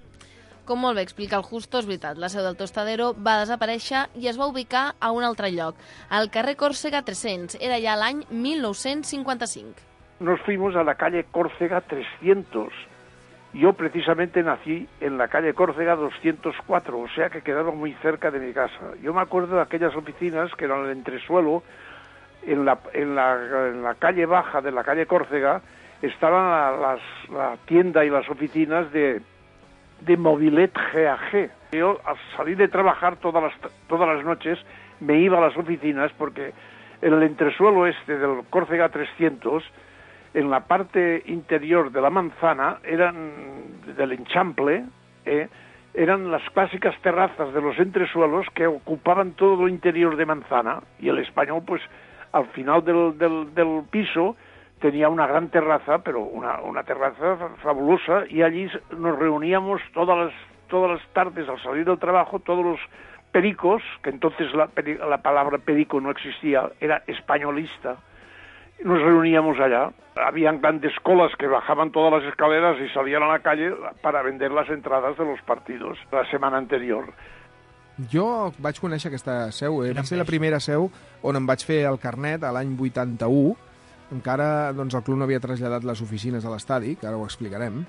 Com molt bé explica el Justo, és veritat, la seu del Tostadero va desaparèixer i es va ubicar a un altre lloc, al carrer Còrsega tres-cents, era ja l'any mil nou-cents cinquanta-cinc. Nos fuimos a la calle Córcega trescientos. Yo precisamente nací en la calle Córcega doscientos cuatro, o sea que quedaba muy cerca de mi casa. Yo me acuerdo de aquellas oficinas que eran el entresuelo, en la, en la, en la calle baja de la calle Córcega estaban la, las, la tienda y las oficinas de, de Mobilet G A G. Yo al salir de trabajar todas las, todas las noches me iba a las oficinas porque en el entresuelo este del Córcega trescientos, en la parte interior de la manzana, eran del enchample, eh, eran las clásicas terrazas de los entresuelos que ocupaban todo lo interior de manzana, y el Español pues al final del, del, del piso tenía una gran terraza, pero una, una terraza fabulosa, y allí nos reuníamos todas las, todas las tardes al salir del trabajo, todos los pericos, que entonces la, la palabra perico no existía, era españolista, nos reuníamos allá. Habían grandes colas que bajaban todas las escaleras y salían a la calle para vender las entradas de los partidos la semana anterior. Jo vaig conèixer aquesta seu, eh? va ser la primera seu on em vaig fer el carnet a l'any vuitanta-u. Encara doncs, el club no havia traslladat les oficines a l'estadi, que ara ho explicarem.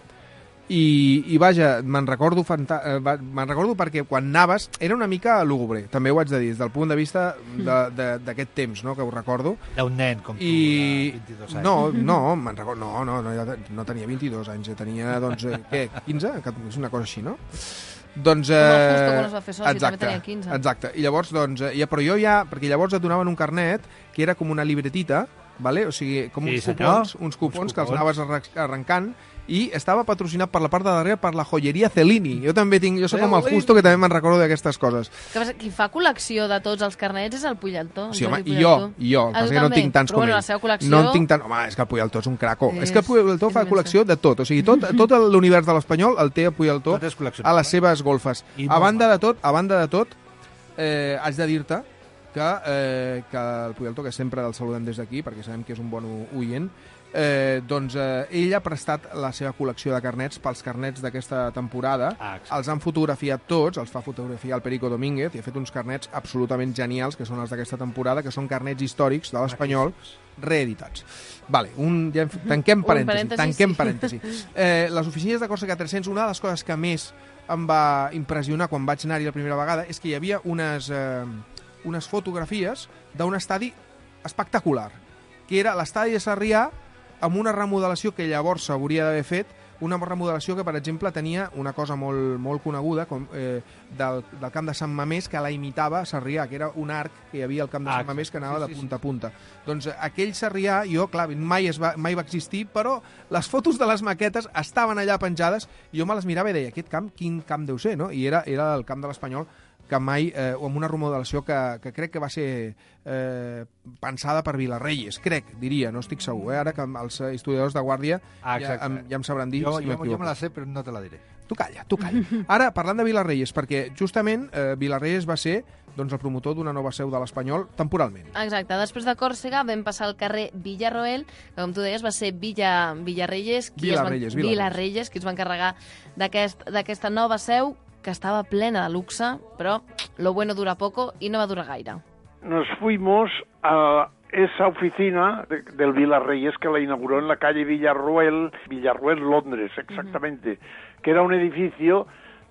I, i vaja, me'n recordo, fanta... me'n recordo perquè quan anaves era una mica lúgubre, també ho haig de dir, des del punt de vista d'aquest temps, no?, que ho recordo. Era un nen com tu, I... de vint-i-dos anys. No, no, me'n recordo, no, no, no, no tenia vint-i-dos anys, tenia, doncs, què, quinze? És una cosa així, no? Doncs, eh... Com el Justo, quan es va fer soci, exacte, també tenia quinze. Exacte, i llavors, doncs, ja, però jo ja, perquè llavors et donaven un carnet que era com una libretita, vale? O sigui, com Sí, uns senyor. cupons, uns cupons que els anaves arran- arrencant, i estava patrocinat per la part de darrere per la joieria Cellini. Jo també tinc, jo soc com el Justo, que també me'n recordo d'aquestes coses. Que passa, qui fa col·lecció de tots els carnets és el Puyaltó. Sí, home, Jordi i jo, Puyaltó. i jo, el que Ah, passa tu que no en també? tinc tants Però, com bueno, ell. la seva col·lecció... No en tinc tant... Home, és que el Puyaltó és un craco. És, És- és que el Puyaltó fa col·lecció de tot. O sigui, tot, tot l'univers de l'Espanyol el té el Puyaltó a les seves golfes. I A molt banda de tot, a banda de tot, eh, haig de dir-te que, eh, que el Puyaltó, que sempre el saludem des d'aquí, perquè sabem que és un bon oient, eh, doncs eh, ell ha prestat la seva col·lecció de carnets pels carnets d'aquesta temporada. Ah, els han fotografiat tots, els fa fotografiar el Perico Domínguez, i ha fet uns carnets absolutament genials, que són els d'aquesta temporada, que són carnets històrics de l'Espanyol reeditats. Vale, un, ja, tanquem Un parèntesi. parèntesi, Tanquem sí. parèntesi. Eh, les oficines de Còrsega tres-cents, una de les coses que més em va impressionar quan vaig anar-hi la primera vegada és que hi havia unes, eh, unes fotografies d'un estadi espectacular, que era l'estadi de Sarrià, amb una remodelació que llavors s'hauria d'haver fet, una remodelació que, per exemple, tenia una cosa molt, molt coneguda com, eh, del, del camp de Sant Mamés, que la imitava Sarrià, que era un arc que hi havia al camp de Ah, Sant Mamés que anava sí, de sí, punta a punta. Doncs eh, aquell Sarrià, jo, clar, mai, es va, mai va existir, però les fotos de les maquetes estaven allà penjades, i jo me les mirava i deia, aquest camp, quin camp deu ser, no? I era, era el camp de l'Espanyol, que mai, eh, amb una remodelació que, que crec que va ser eh, pensada per Vilarreyes, crec, diria, no estic segur, eh? Ara que els historiadors de Guàrdia Ah, ja, exacte. em, ja em sabran dir Jo, si jo, m'equivoco. jo me la sé, però no te la diré. Tu calla, tu calla. Ara, parlant de Vilarreyes, perquè justament eh, Vilarreyes va ser doncs, el promotor d'una nova seu de l'Espanyol temporalment. Exacte, després de Còrsega vam passar al carrer Villarroel, que com tu deies va ser Villa, Villarreyes, qui Vilarreyes, es van, Vilarreyes, qui es va encarregar d'aquesta aquest, nova seu, que estava plena de luxe, però lo bueno dura poco y no va a durar gaire. Nos fuimos a esa oficina de, del Vilarreyes que la inauguró en la calle Villarroel, Villarroel, Londres, exactamente, uh-huh. que era un edificio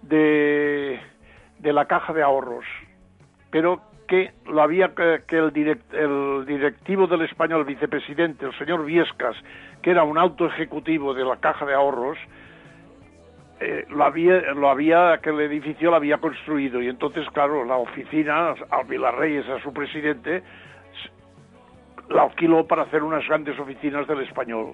de, de la Caja de Ahorros, pero que lo había que, que el, direct, el directivo del Español, el vicepresidente, el señor Viescas, que era un alto ejecutivo de la Caja de Ahorros, Eh, lo había, lo había, aquel edificio lo había construido, y entonces, claro, la oficina, al Vilarreyes, a su presidente, la alquiló para hacer unas grandes oficinas del Español.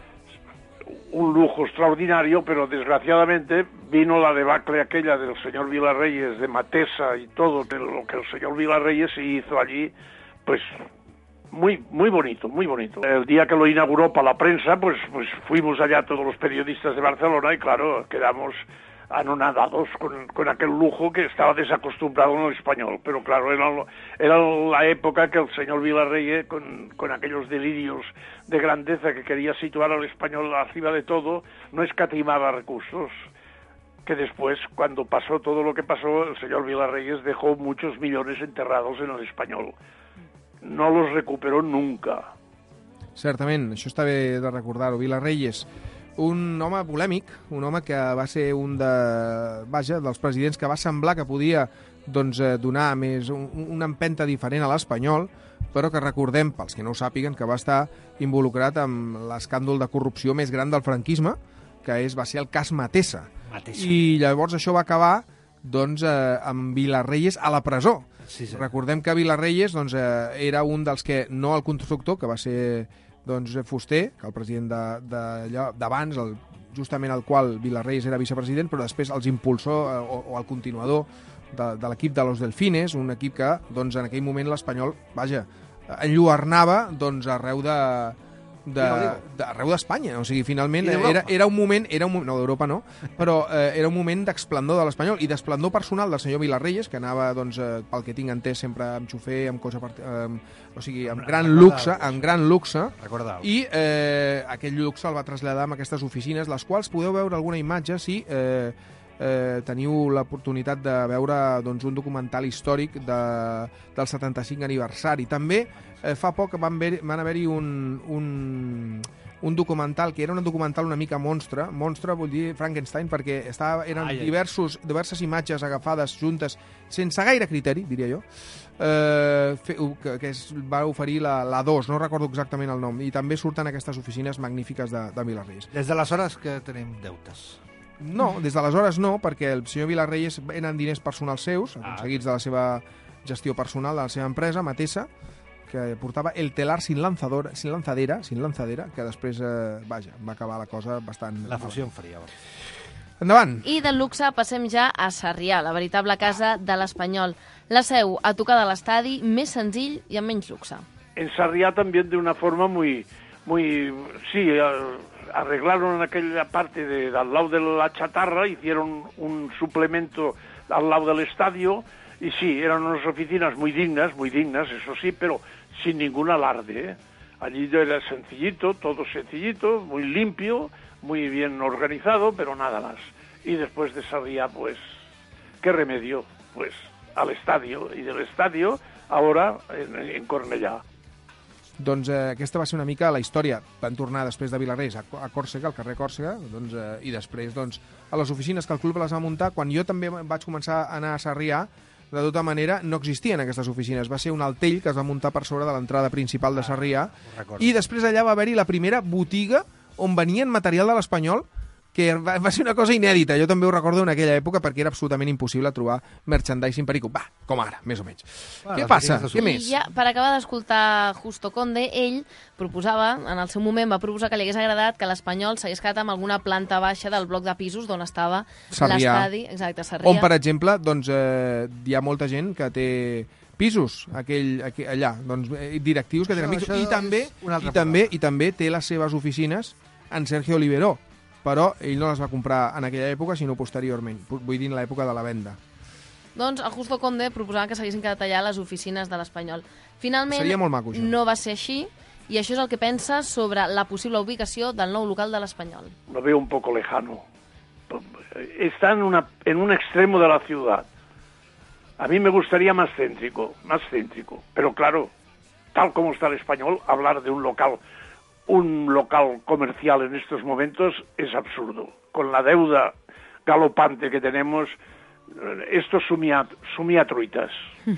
Un lujo extraordinario, pero desgraciadamente vino la debacle aquella del señor Vilarreyes, de Matesa y todo, de lo que el señor Vilarreyes hizo allí, pues muy muy bonito, muy bonito. El día que lo inauguró para la prensa, pues pues fuimos allá todos los periodistas de Barcelona y claro, quedamos anonadados con, con aquel lujo que estaba desacostumbrado en el Español. Pero claro, era, era la época que el señor Vilarreyes, con, con aquellos delirios de grandeza que quería situar al Español arriba de todo, no escatimaba recursos. Que después, cuando pasó todo lo que pasó, el señor Vilarreyes dejó muchos millones enterrados en el Español. No los recuperó nunca. Certament, això està bé de recordar-ho. Vilarreyes, un home polèmic, un home que va ser un de, vaja, dels presidents que va semblar que podia doncs, donar més un, una empenta diferent a l'Espanyol, però que recordem, pels que no ho sàpiguen, que va estar involucrat amb l'escàndol de corrupció més gran del franquisme, que és, va ser el cas Matesa. Matesa. I llavors això va acabar doncs, eh, amb Vilarreyes a la presó. Sí, sí. Recordem que Vilarreyes doncs, eh, era un dels que, no el constructor, que va ser doncs, Fuster, que el president d'abans, justament el qual Vilarreyes era vicepresident, però després els impulsor eh, o, o el continuador de, de l'equip de los Delfines, un equip que doncs, en aquell moment l'Espanyol, vaja, enlluernava doncs, arreu de... De, de, arreu d'Espanya, o sigui, finalment era, era un moment, era un, no, d'Europa no, però eh, era un moment d'esplendor de l'Espanyol i d'esplendor personal del senyor Vilarreyes, que anava, doncs, eh, pel que tinc entès, sempre amb xofer, amb cotxe, eh, o sigui, amb gran luxe, amb gran luxe, i eh, aquell luxe el va traslladar a aquestes oficines, les quals podeu veure alguna imatge si eh, eh, teniu l'oportunitat de veure doncs, un documental històric de, del setanta-cinc aniversari. També Eh, fa poc van, ver, van haver-hi un, un, un documental, que era un documental una mica monstre, monstre vull dir Frankenstein, perquè estava, eren ai, diversos, diverses imatges agafades juntes, sense gaire criteri, diria jo, eh, fe, que, que es va oferir la, la dos, no recordo exactament el nom, i també surten aquestes oficines magnífiques de, de Vilarreyes. Des d'aleshores que tenim deutes? No, des d'aleshores no, perquè el senyor Vilarreyes eren diners personals seus, aconseguits de la seva gestió personal, de la seva empresa, Matesa, que portava el telar sin lanzadora, sin lanzadera, sin lanzadera, que després, eh, vaja, va acabar la cosa bastant... La fusió en fria. Endavant. I del luxe passem ja a Sarrià, la veritable casa de l'Espanyol. La seu a tocar de l'estadi, més senzill i amb menys luxe. En Sarrià también de una forma muy, muy, sí, arreglaron aquella parte de, al lado de la chatarra, hicieron un suplemento al lado del estadio, y sí, eran unas oficinas muy dignas, muy dignas, eso sí, pero sin ningún alarde, ¿eh? Allí era sencillito, todo sencillito, muy limpio, muy bien organizado, pero nada más. Y después de Sarrià, pues, ¿qué remedio? Pues al estadio, y del estadio, ahora en, en Cornellà. Doncs eh, aquesta va ser una mica la història. Van tornar després de Vilarreyes a, a Còrsega, al carrer Còrsega, doncs, eh, i després doncs, a les oficines que el club les va muntar. Quan jo també vaig començar a anar a Sarrià, de tota manera, no existien aquestes oficines. Va ser un altell que es va muntar per sobre de l'entrada principal de Sarrià, i després allà va haver-hi la primera botiga on venien material de l'Espanyol, que va, va ser una cosa inèdita. Jo també ho recordo en aquella època perquè era absolutament impossible trobar merchandising perico. Va, com ara, més o menys. Bueno, què passa? Què més? I ja, per acabar d'escoltar Justo Conde, ell proposava, en el seu moment va proposar que li hagués agradat que l'Espanyol s'hagués quedat amb alguna planta baixa del bloc de pisos d'on estava l'estadi. Exacte, Sarrià. On, per exemple, doncs, eh, hi ha molta gent que té pisos aquell, aquell, allà, doncs, directius que tenen pisos, i també, i, també, i també té les seves oficines en Sergio Oliveró, però ell no les va comprar en aquella època, sinó posteriorment, vull dir en l'època de la venda. Doncs el Justo Conde proposava que s'haguessin quedat allà les oficines de l'Espanyol. Finalment, seria molt maco, no va ser així, i això és el que pensa sobre la possible ubicació del nou local de l'Espanyol. Lo veo un poco lejano. Está en, una, en un extremo de la ciudad. A mí me gustaría más céntrico, más céntrico. Pero claro, tal como está el Espanyol, hablar de un local... un local comercial en estos momentos es absurdo. Con la deuda galopante que tenemos, esto sumía, sumía truitas.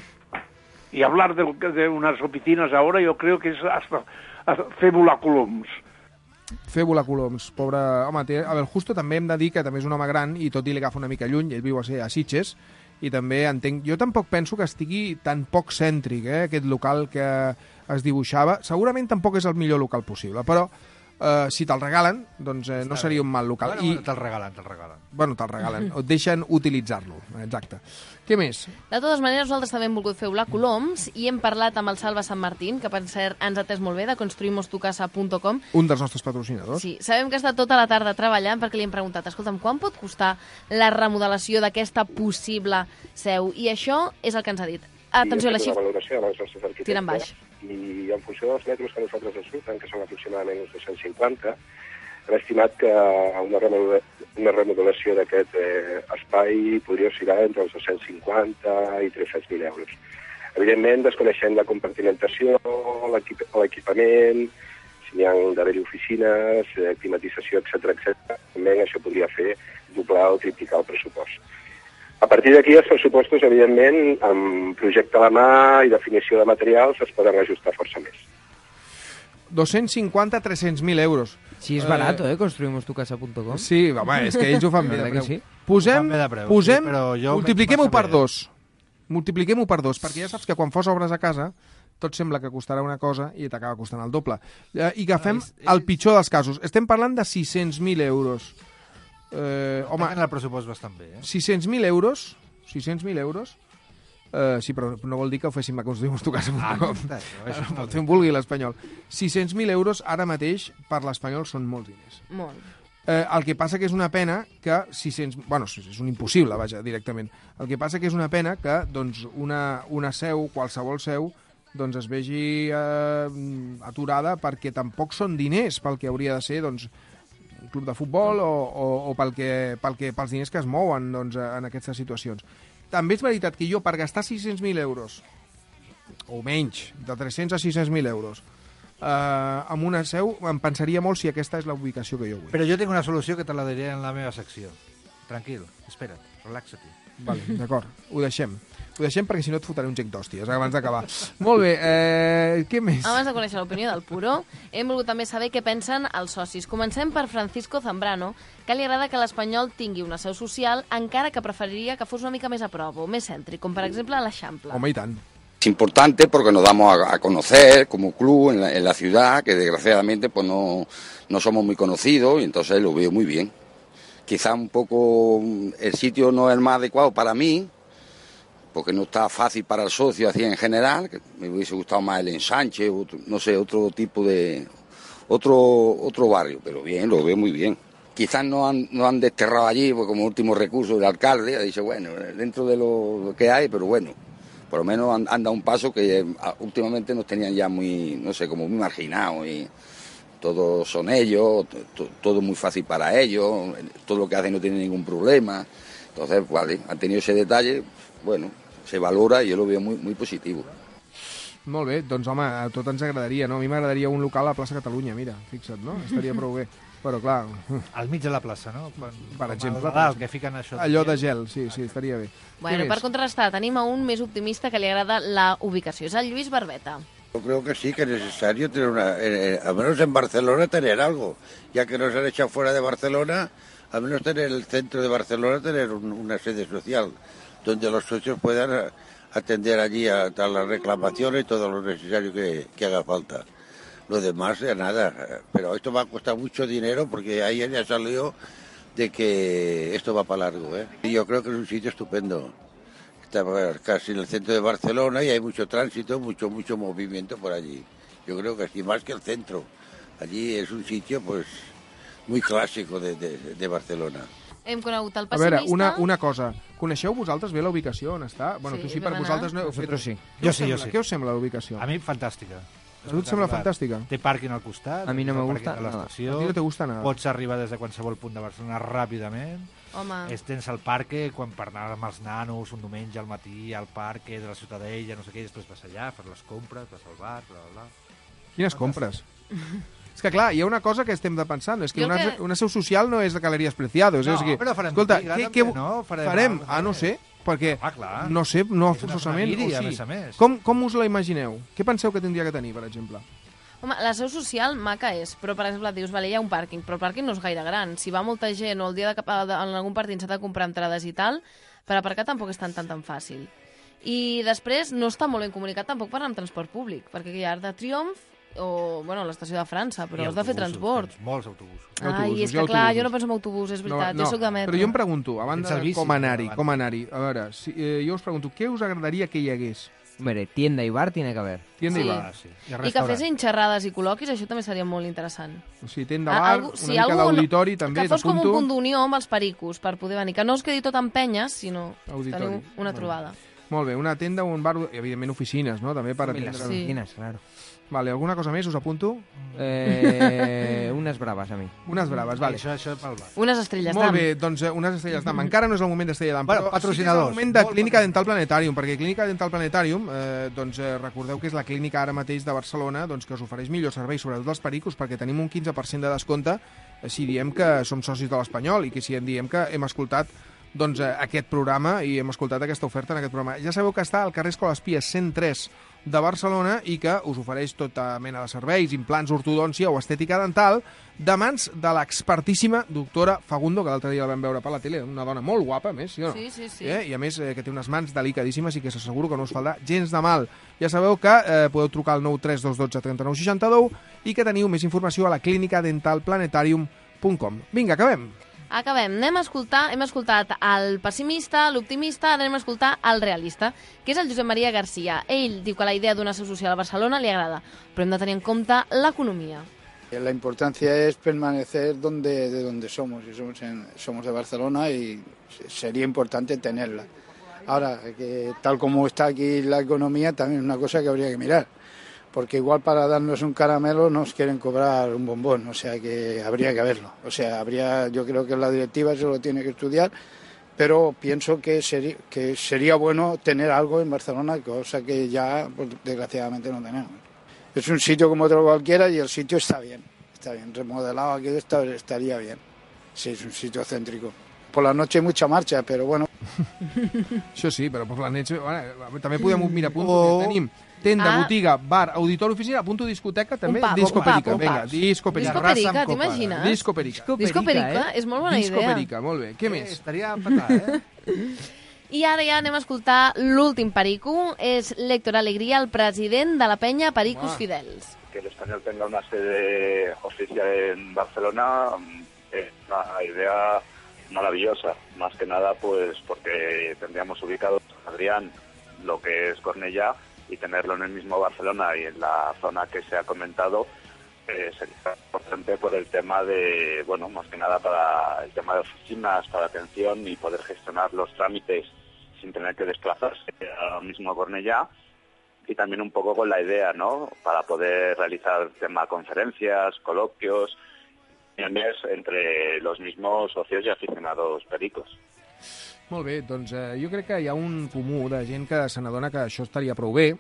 Y hablar de, de unas oficinas ahora yo creo que es hasta, hasta fébula coloms. Fébula Coloms, pobre... Home, té... a veure, el Justo també hem de dir que també és un home gran i tot i li agafa una mica lluny, ell viu a ser a Sitges, i també entenc... Jo tampoc penso que estigui tan poc cèntric, eh, aquest local que es dibuixava. Segurament tampoc és el millor local possible, però eh, si te'l regalen, doncs eh, no seria un mal local. Bueno, I... te'l regalen, te'l regalen. Bueno, te'l regalen, et deixen utilitzar-lo, exacte. Què més? De totes maneres, nosaltres també hem volgut fer Ola Coloms i hem parlat amb el Salva Sant Martín, que per cert ens ha atès molt bé, de construimos tu casa punt com. Un dels nostres patrocinadors. Sí, sabem que està tota la tarda treballant perquè li hem preguntat, escolta'm, quan pot costar la remodelació d'aquesta possible seu? I això és el que ens ha dit. Atenció a la xifra. Una valoració dels nostres arquitectes. Tira en baix. I en funció dels metres que nosaltres ens surten, que són aproximadament uns dos-cents cinquanta, hem estimat que una remodelació, una remodelació d'aquest eh, espai podria oscil·lar entre els dos-cents cinquanta i tres-cents mil euros. Evidentment, desconeixent la compartimentació, l'equip l'equipament, si n'hi ha d'haver-hi oficines, eh, climatització, etcètera, etcètera, també això podria fer doblar o triplicar el pressupost. A partir d'aquí, els pressupostos, evidentment, amb projecte a la mà i definició de materials, es poden ajustar força més. dos-cents cinquanta a tres-cents mil euros. Sí, és barat, eh? construimos tu casa punt com. Sí, home, és que ells ho fan bé de preu. Sí? Posem, bé de preu, posem sí, però jo multipliquem-ho per dos. Multipliquem-ho per dos, perquè ja saps que quan fos obres a casa tot sembla que costarà una cosa i t'acaba costant el doble. I agafem el pitjor dels casos. Estem parlant de sis-cents mil euros. Eh, home, el pressupost bastant bé, eh? sis-cents mil euros, sis-cents mil euros, Uh, sí, però no vol dir que ho féssim a construir tu casa. Ah, com, no, això uh, pot fer un vulgui l'Espanyol. sis-cents mil euros ara mateix per l'Espanyol són molts diners. Molt. Eh, el que passa que és una pena que sis-cents... Bueno, és un impossible, vaja, directament. El que passa que és una pena que doncs, una, una seu, qualsevol seu, doncs es vegi eh, aturada perquè tampoc són diners pel que hauria de ser doncs, un club de futbol o, o, o pel que, pel que, pels diners que es mouen doncs, en aquestes situacions. També és veritat que jo, per gastar sis-cents mil euros, o menys, de tres-cents a sis-cents mil euros, eh, amb una seu, em pensaria molt si aquesta és la ubicació que jo vull. Però jo tinc una solució que te la diré en la meva secció. Tranquil, espera't, relaxa-t'hi. Vale, d'acord, ho deixem. Ho deixem perquè si no et fotré un gec d'hòsties abans d'acabar. Molt bé, eh, què més? Abans de conèixer l'opinió del Puro, hem volgut també saber què pensen els socis. Comencem per Francisco Zambrano, que li agrada que l'Espanyol tingui una seu social, encara que preferiria que fos una mica més a prop o més cèntric, com per exemple a l'Eixample. Home, i tant. Es importante porque nos damos a, a conocer como club en la, en la ciudad, que desgraciadamente pues no, no somos muy conocidos y entonces lo veo muy bien. Quizá un poco el sitio no es el más adecuado para mí, porque no está fácil para el socio así en general, que me hubiese gustado más el ensanche, otro, no sé, otro tipo de, otro otro barrio, pero bien, lo veo muy bien. Quizás no han, no han desterrado allí, pues como último recurso el alcalde, ha dicho, bueno, dentro de lo que hay, pero bueno, por lo menos han, han dado un paso que últimamente nos tenían ya muy, no sé, como muy marginados y todos son ellos, to, todo muy fácil para ellos, todo lo que hacen no tiene ningún problema, entonces, vale, han tenido ese detalle, bueno, se valora i jo lo veo muy, muy positivo. Molt bé, doncs home, a tot ens agradaria, no? A mi m'agradaria un local a la plaça Catalunya, mira, fixa't, no? Estaria prou bé, però clar... Al mig de la plaça, no? Per, per exemple. El Nadal, que fiquen això. Allò de gel, sí, sí, estaria bé. Bueno, per contrastar, tenim a un més optimista que li agrada la ubicació, és el Lluís Barbeta. Yo creo que sí, que es necesario tener una, eh, al menos en Barcelona tener algo, ya que nos han echado fuera de Barcelona, al menos tener el centro de Barcelona, tener un, una sede social, donde los socios puedan atender allí a, a las reclamaciones y todo lo necesario que, que haga falta. Lo demás, ya nada, pero esto va a costar mucho dinero porque ayer ya salió de que esto va para largo, ¿eh? Y yo creo que es un sitio estupendo. Está casi en el centro de Barcelona y hay mucho tránsito, mucho mucho movimiento por allí. Yo creo que sí, más que el centro. Allí es un sitio pues muy clásico de, de, de Barcelona. Hem conegut el A pessimista... veure, una, una cosa. Coneixeu vosaltres bé la ubicació on està? Bueno, Sí, tu sí, vam per anar. vosaltres no heu fet... Nosaltres sí. Què Jo us sí, jo sembla? sí. Què us sembla la ubicació? A mi, fantàstica. A tu et sembla fantàstica? Té pàrquing al costat. A mi no té me el gusta pàrquing de nada. l'estació. A ti no te gusta nada. Pots arribar des de qualsevol punt de Barcelona ràpidament. Home. Es tens el parque, quan per anar amb els nanos un diumenge al matí al parque de la Ciutadella, no sé què, i després vas allà, fas les compres, vas al bar, bla, bla, bla. Quines compres? És que clar, hi ha una cosa que estem de pensant, és que Jo una, que- una seu social no és de Galeries Preciados. No, és que, però farem escolta, botiga què, també, què, no? Farem farem? alguna Ah, no sé, perquè, Ah, clar. no sé, no És una forçosament, zona guiri, o a sí. més a més. Com, com us la imagineu? Què penseu que tindria que tenir, per exemple? Home, la seu social maca és, però per exemple dius, vale, hi ha un pàrquing, però el pàrquing no és gaire gran. Si va molta gent o el dia de cap, de, en algun partit s'ha de comprar entrades i tal, per aparcar tampoc és tan tan tan fàcil. I després no està molt ben comunicat tampoc per anar amb transport públic, perquè hi ha Arc de Triomf o, bueno, l'estació de França, però I has de fer autobusos, transport. tens molts autobusos. Ai, és que clar, jo no penso en autobús, és veritat, jo sóc de metro. Però jo em pregunto, a banda Tens el de bici, com anar-hi, davant. com anar-hi, a veure, si, eh, jo us pregunto, què us agradaria que hi hagués? Hombre, tienda y bar tiene que haber. Tienda Sí. i bar. I que fessin xerrades i col·loquis, això també seria molt interessant. O sigui, tenda Ah, bar, algú- una sí, mica algú- d'auditori també, Que fos com un t'apunto. punt d'unió amb els pericos per poder venir. Que no es quedi tot en penyes, sinó Auditori. tenir una Molt trobada. Molt bé, una tenda o un bar, i evidentment oficines, no?, també per También las atendre... oficinas, claro. Vale, alguna cosa més, us apunto? Eh, unes braves, a mi. Unes braves, vale. Això, això pel bar. Unes estrelles Molt d'am. bé, doncs eh, unes estrelles d'am. Encara no és el moment d'estrella d'am, Bueno, però sí que és patrocinadors. el moment de Clínica Dental Planetarium, perquè Clínica Dental Planetarium, eh, doncs eh, recordeu que és la clínica ara mateix de Barcelona doncs, que us ofereix millors serveis, sobretot als pericos, perquè tenim un quinze per cent de descompte eh, si diem que som socis de l'Espanyol i que si en diem que hem escoltat doncs, eh, aquest programa i hem escoltat aquesta oferta en aquest programa. Ja sabeu que està al carrer Escoles Pies cent tres de Barcelona i que us ofereix tota mena de serveis, implants, ortodòncia o estètica dental de mans de l'expertíssima doctora Fagundo, que l'altre dia la vam veure per la tele, una dona molt guapa, a més, sí o no? Sí, sí, sí. Eh? I a més eh, que té unes mans delicadíssimes i que s'asseguro que no us faltarà gens de mal. Ja sabeu que eh, podeu trucar al nou tres dos un dos tres nou sis nou i que teniu més informació a la clínica dental planetarium punt com. Vinga, acabem! Acabem. Anem a escoltar, hem escoltat el pessimista, l'optimista, ara anem a escoltar el realista, que és el Josep Maria García. Ell diu que la idea d'una seu social a Barcelona li agrada, però hem de tenir en compte l'economia. La importancia es permanecer donde, de donde somos, y somos, en, somos de Barcelona y sería importante tenerla. Ahora, que tal como está aquí la economía, también es una cosa que habría que mirar. Porque igual para darnos un caramelo nos quieren cobrar un bombón, o sea que habría que verlo. O sea, habría, yo creo que la directiva se lo tiene que estudiar, pero pienso que sería, que sería bueno tener algo en Barcelona, cosa que ya, pues, desgraciadamente, no tenemos. Es un sitio como otro cualquiera y el sitio está bien, está bien, remodelado aquí está, estaría bien. Sí, es un sitio céntrico. Por la noche hay mucha marcha, però bueno. Això sí, però per la noche... Bueno, també podem mirar punto. Oh. Tenim tenda, ah. botiga, bar, auditori, oficina, a punto discoteca, també. Un pub, Disco un pub, Perica, un vinga, pub. Disco Perica. Disco Perica, t'imagines? Disco Perica. Disco Perica, eh? És molt bona Disco idea. Perica, molt bé. Què Eh, més? estaria fatal, eh? I ara ja anem a escoltar l'últim perico. És l'Héctor Alegría, el president de la penya Pericos Fidels. Que el español tenga una sede oficial en Barcelona es una idea maravillosa, más que nada pues porque tendríamos ubicado Adrián lo que es Cornellá y tenerlo en el mismo Barcelona y en la zona que se ha comentado eh, sería importante por el tema de, bueno, más que nada para el tema de oficinas, para atención y poder gestionar los trámites sin tener que desplazarse al mismo Cornellá. Y también un poco con la idea, ¿no?, para poder realizar tema conferencias, coloquios, reuniones entre los mismos socios i aficionados pericos. Molt bé, doncs eh, jo crec que hi ha un comú de gent que se n'adona que això estaria prou bé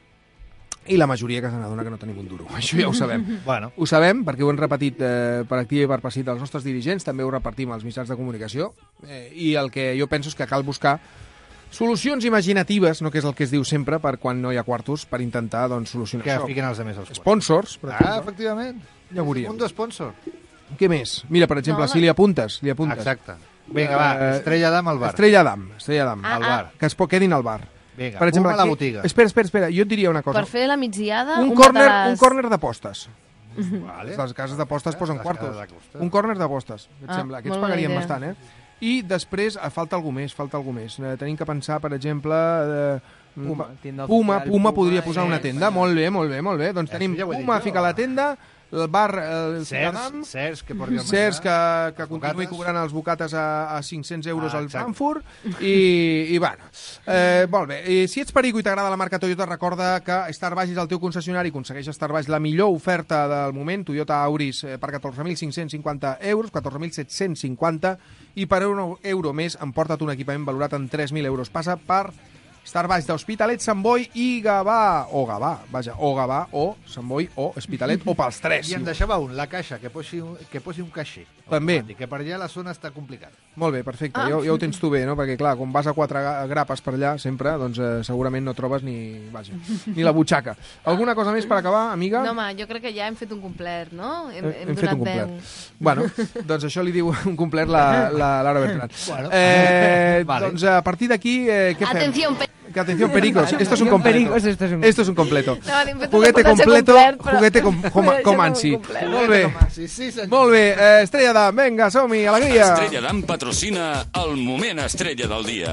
i la majoria que se n'adona que no tenim un duro. Això ja ho sabem. Bueno. Ho sabem perquè ho hem repetit eh, per activa i per passiva dels nostres dirigents, també ho repartim als mitjans de comunicació eh, i el que jo penso és que cal buscar solucions imaginatives, no que és el que es diu sempre, per quan no hi ha quartos, per intentar doncs, solucionar que això. Que fiquen els altres els quartos. Sponsors, per exemple. Ah, efectivament. Ja ho veuríem. Un sponsor. Què més? Mira, per exemple, no, si li apuntes, li apuntes. Exacte. Vinga, va, Estrella d'Am al bar. Estrella d'Am, Estrella d'Am. Al bar. Que es quedin al bar. Vinga, per exemple, a la aquí... botiga. Espera, espera, espera, jo et diria una cosa. Per fer la migdiada, un, un córner, matalàs... un córner d'apostes. Vale. Les cases d'apostes posen Les quartos. cases Un córner d'apostes, et Ah, sembla. Aquests molt bona pagarien idea. bastant, eh? I després eh, falta algú més, falta algú més. Eh, tenim que pensar, per exemple... Eh, Puma, tienda Puma, oficial, Puma Puma, podria posar eh, una tenda. Molt bé, molt bé, molt bé. Doncs Això tenim ja ho he dit Puma, jo. fica la tenda, el bar... El Cers, Cers, que porti el Cers, que, menjar, que les continuï bocates. cobrant els bocates a, a cinc-cents euros Ah, al exacte. Frankfurt i, i bueno, eh, molt bé. I si ets perico i t'agrada la marca Toyota, recorda que Starbaix és el teu concessionari, aconsegueix Starbaix la millor oferta del moment, Toyota Auris eh, per catorze mil cinc-cents cinquanta euros, catorze mil set-cents cinquanta, i per un euro més emporta't un equipament valorat en tres mil euros. Passa per Starbaix d'Hospitalet, Sant Boi i Gavà, o Gavà, vaja, o Gavà, o Sant Boi, o Hospitalet, o pels tres. I em deixava un, la caixa, que posi un, que posi un caixer. També. automàtic, Que per allà la zona està complicada. Molt bé, perfecte, Ah. ja, ja ho tens tu bé, no? Perquè, clar, quan vas a quatre ga- grapes per allà, sempre, doncs eh, segurament no trobes ni, vaja, ni la butxaca. Alguna cosa més per acabar, amiga? No, home, jo crec que ja hem fet un complet, no? Hem, Hem, hem fet un donat complet. veu. Bueno, doncs això li diu un complet la, la Laura Bertran. Bueno. Eh, Vale. Doncs a partir d'aquí, eh, què fem? Atención, pe- Que atención, pericos. Esto es un Atención, completo. pericos, esto es un- Esto es un completo. No, hem fet una Juguete frase completo, complet, però- juguete com, com, Això com no ansi. complet. Molt bé. Sí, sí, senyor. Molt bé. Eh, Estrella d'Am, vinga, som-hi, alegria. Estrella d'Am patrocina el moment estrella del dia.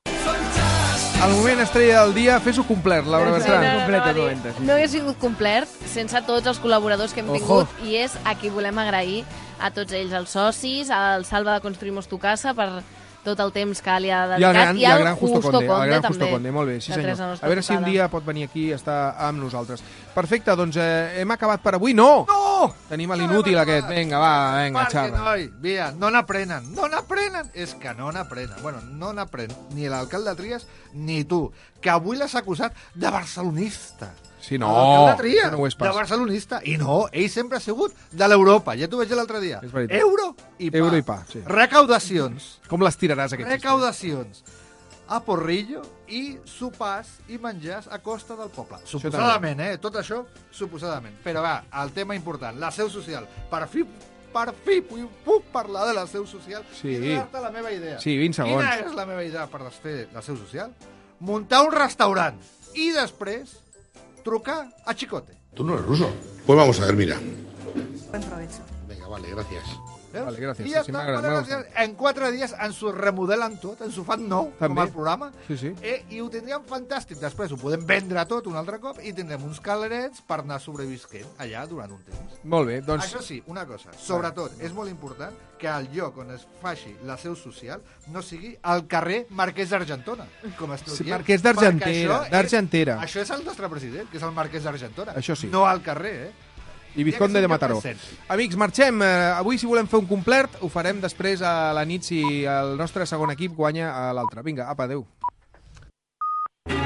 El moment estrella del dia, fes-ho complet, Laura Sí, Bertran. no, no, completo, no, momento, sí. no hagués sigut complet sense tots els col·laboradors que hem Ojo. tingut i és a qui volem agrair a tots ells, els socis, al Salva de Construimos tu Casa per tot el temps que li ha I el dedicat gran, i el al gran Justo Conde, el gran Justo també, Conde, molt bé, sí de senyor. Tres a Nostra A veure si un Tocada. dia pot venir aquí i estar amb nosaltres. Perfecte, doncs eh, hem acabat per avui. No! No! Tenim l'inútil aquest. Vinga, va, vinga, Perquè, xarra. noi, via, no n'aprenen, no n'aprenen. És que no n'aprenen. Bueno, no n'aprenen ni l'alcalde Trias ni tu, que avui l'has acusat de barcelonista. Sí, no, L'alcalde Trias, això no ho és pas. de barcelonista. I no, ell sempre ha sigut de l'Europa. Ja t'ho vaig dir l'altre dia. És veritat. Euro i pa. Euro i pa, sí. Recaudacions. Com les tiraràs, aquests? Recaudacions a Porrillo i sopars i menjars a costa del poble. Suposadament, eh? Tot això, suposadament. Però va, el tema important, la seu social. Per fi, per fi puc, puc parlar de la seu social Sí. i donar-te la meva idea. Sí, vint segons. Quina és la meva idea per desfer la seu social? Muntar un restaurant i després trucar a Chicote. Tú no eres ruso. Pues vamos a ver, mira. Buen provecho. Venga, vale, gracias. Veus? Vale, gràcies. I ja Sí, està. m'ha agradat, m'ha agradat. En quatre dies ens ho remodelen tot, ens ho fan nou, També. com el programa, Sí, sí. eh, i ho tindríem fantàstic. Després ho podem vendre tot un altre cop i tindrem uns calerets per anar sobrevisquent allà durant un temps. Molt bé, doncs... Això sí, una cosa, sobretot, és molt important que el lloc on es faci la seu social no sigui al carrer Marquès d'Argentona, com esteu Sí, dient. Marquès d'Argentera, Perquè això és- d'Argentera. Això és el nostre president, que és el Marquès d'Argentona. Això sí. No al carrer, eh? I Vizconde de Mataró. Ja que sí, Amics, marxem. Eh, avui, si volem fer un complet, ho farem després a la nit si el nostre segon equip guanya a l'altre. Vinga, apa, adeu.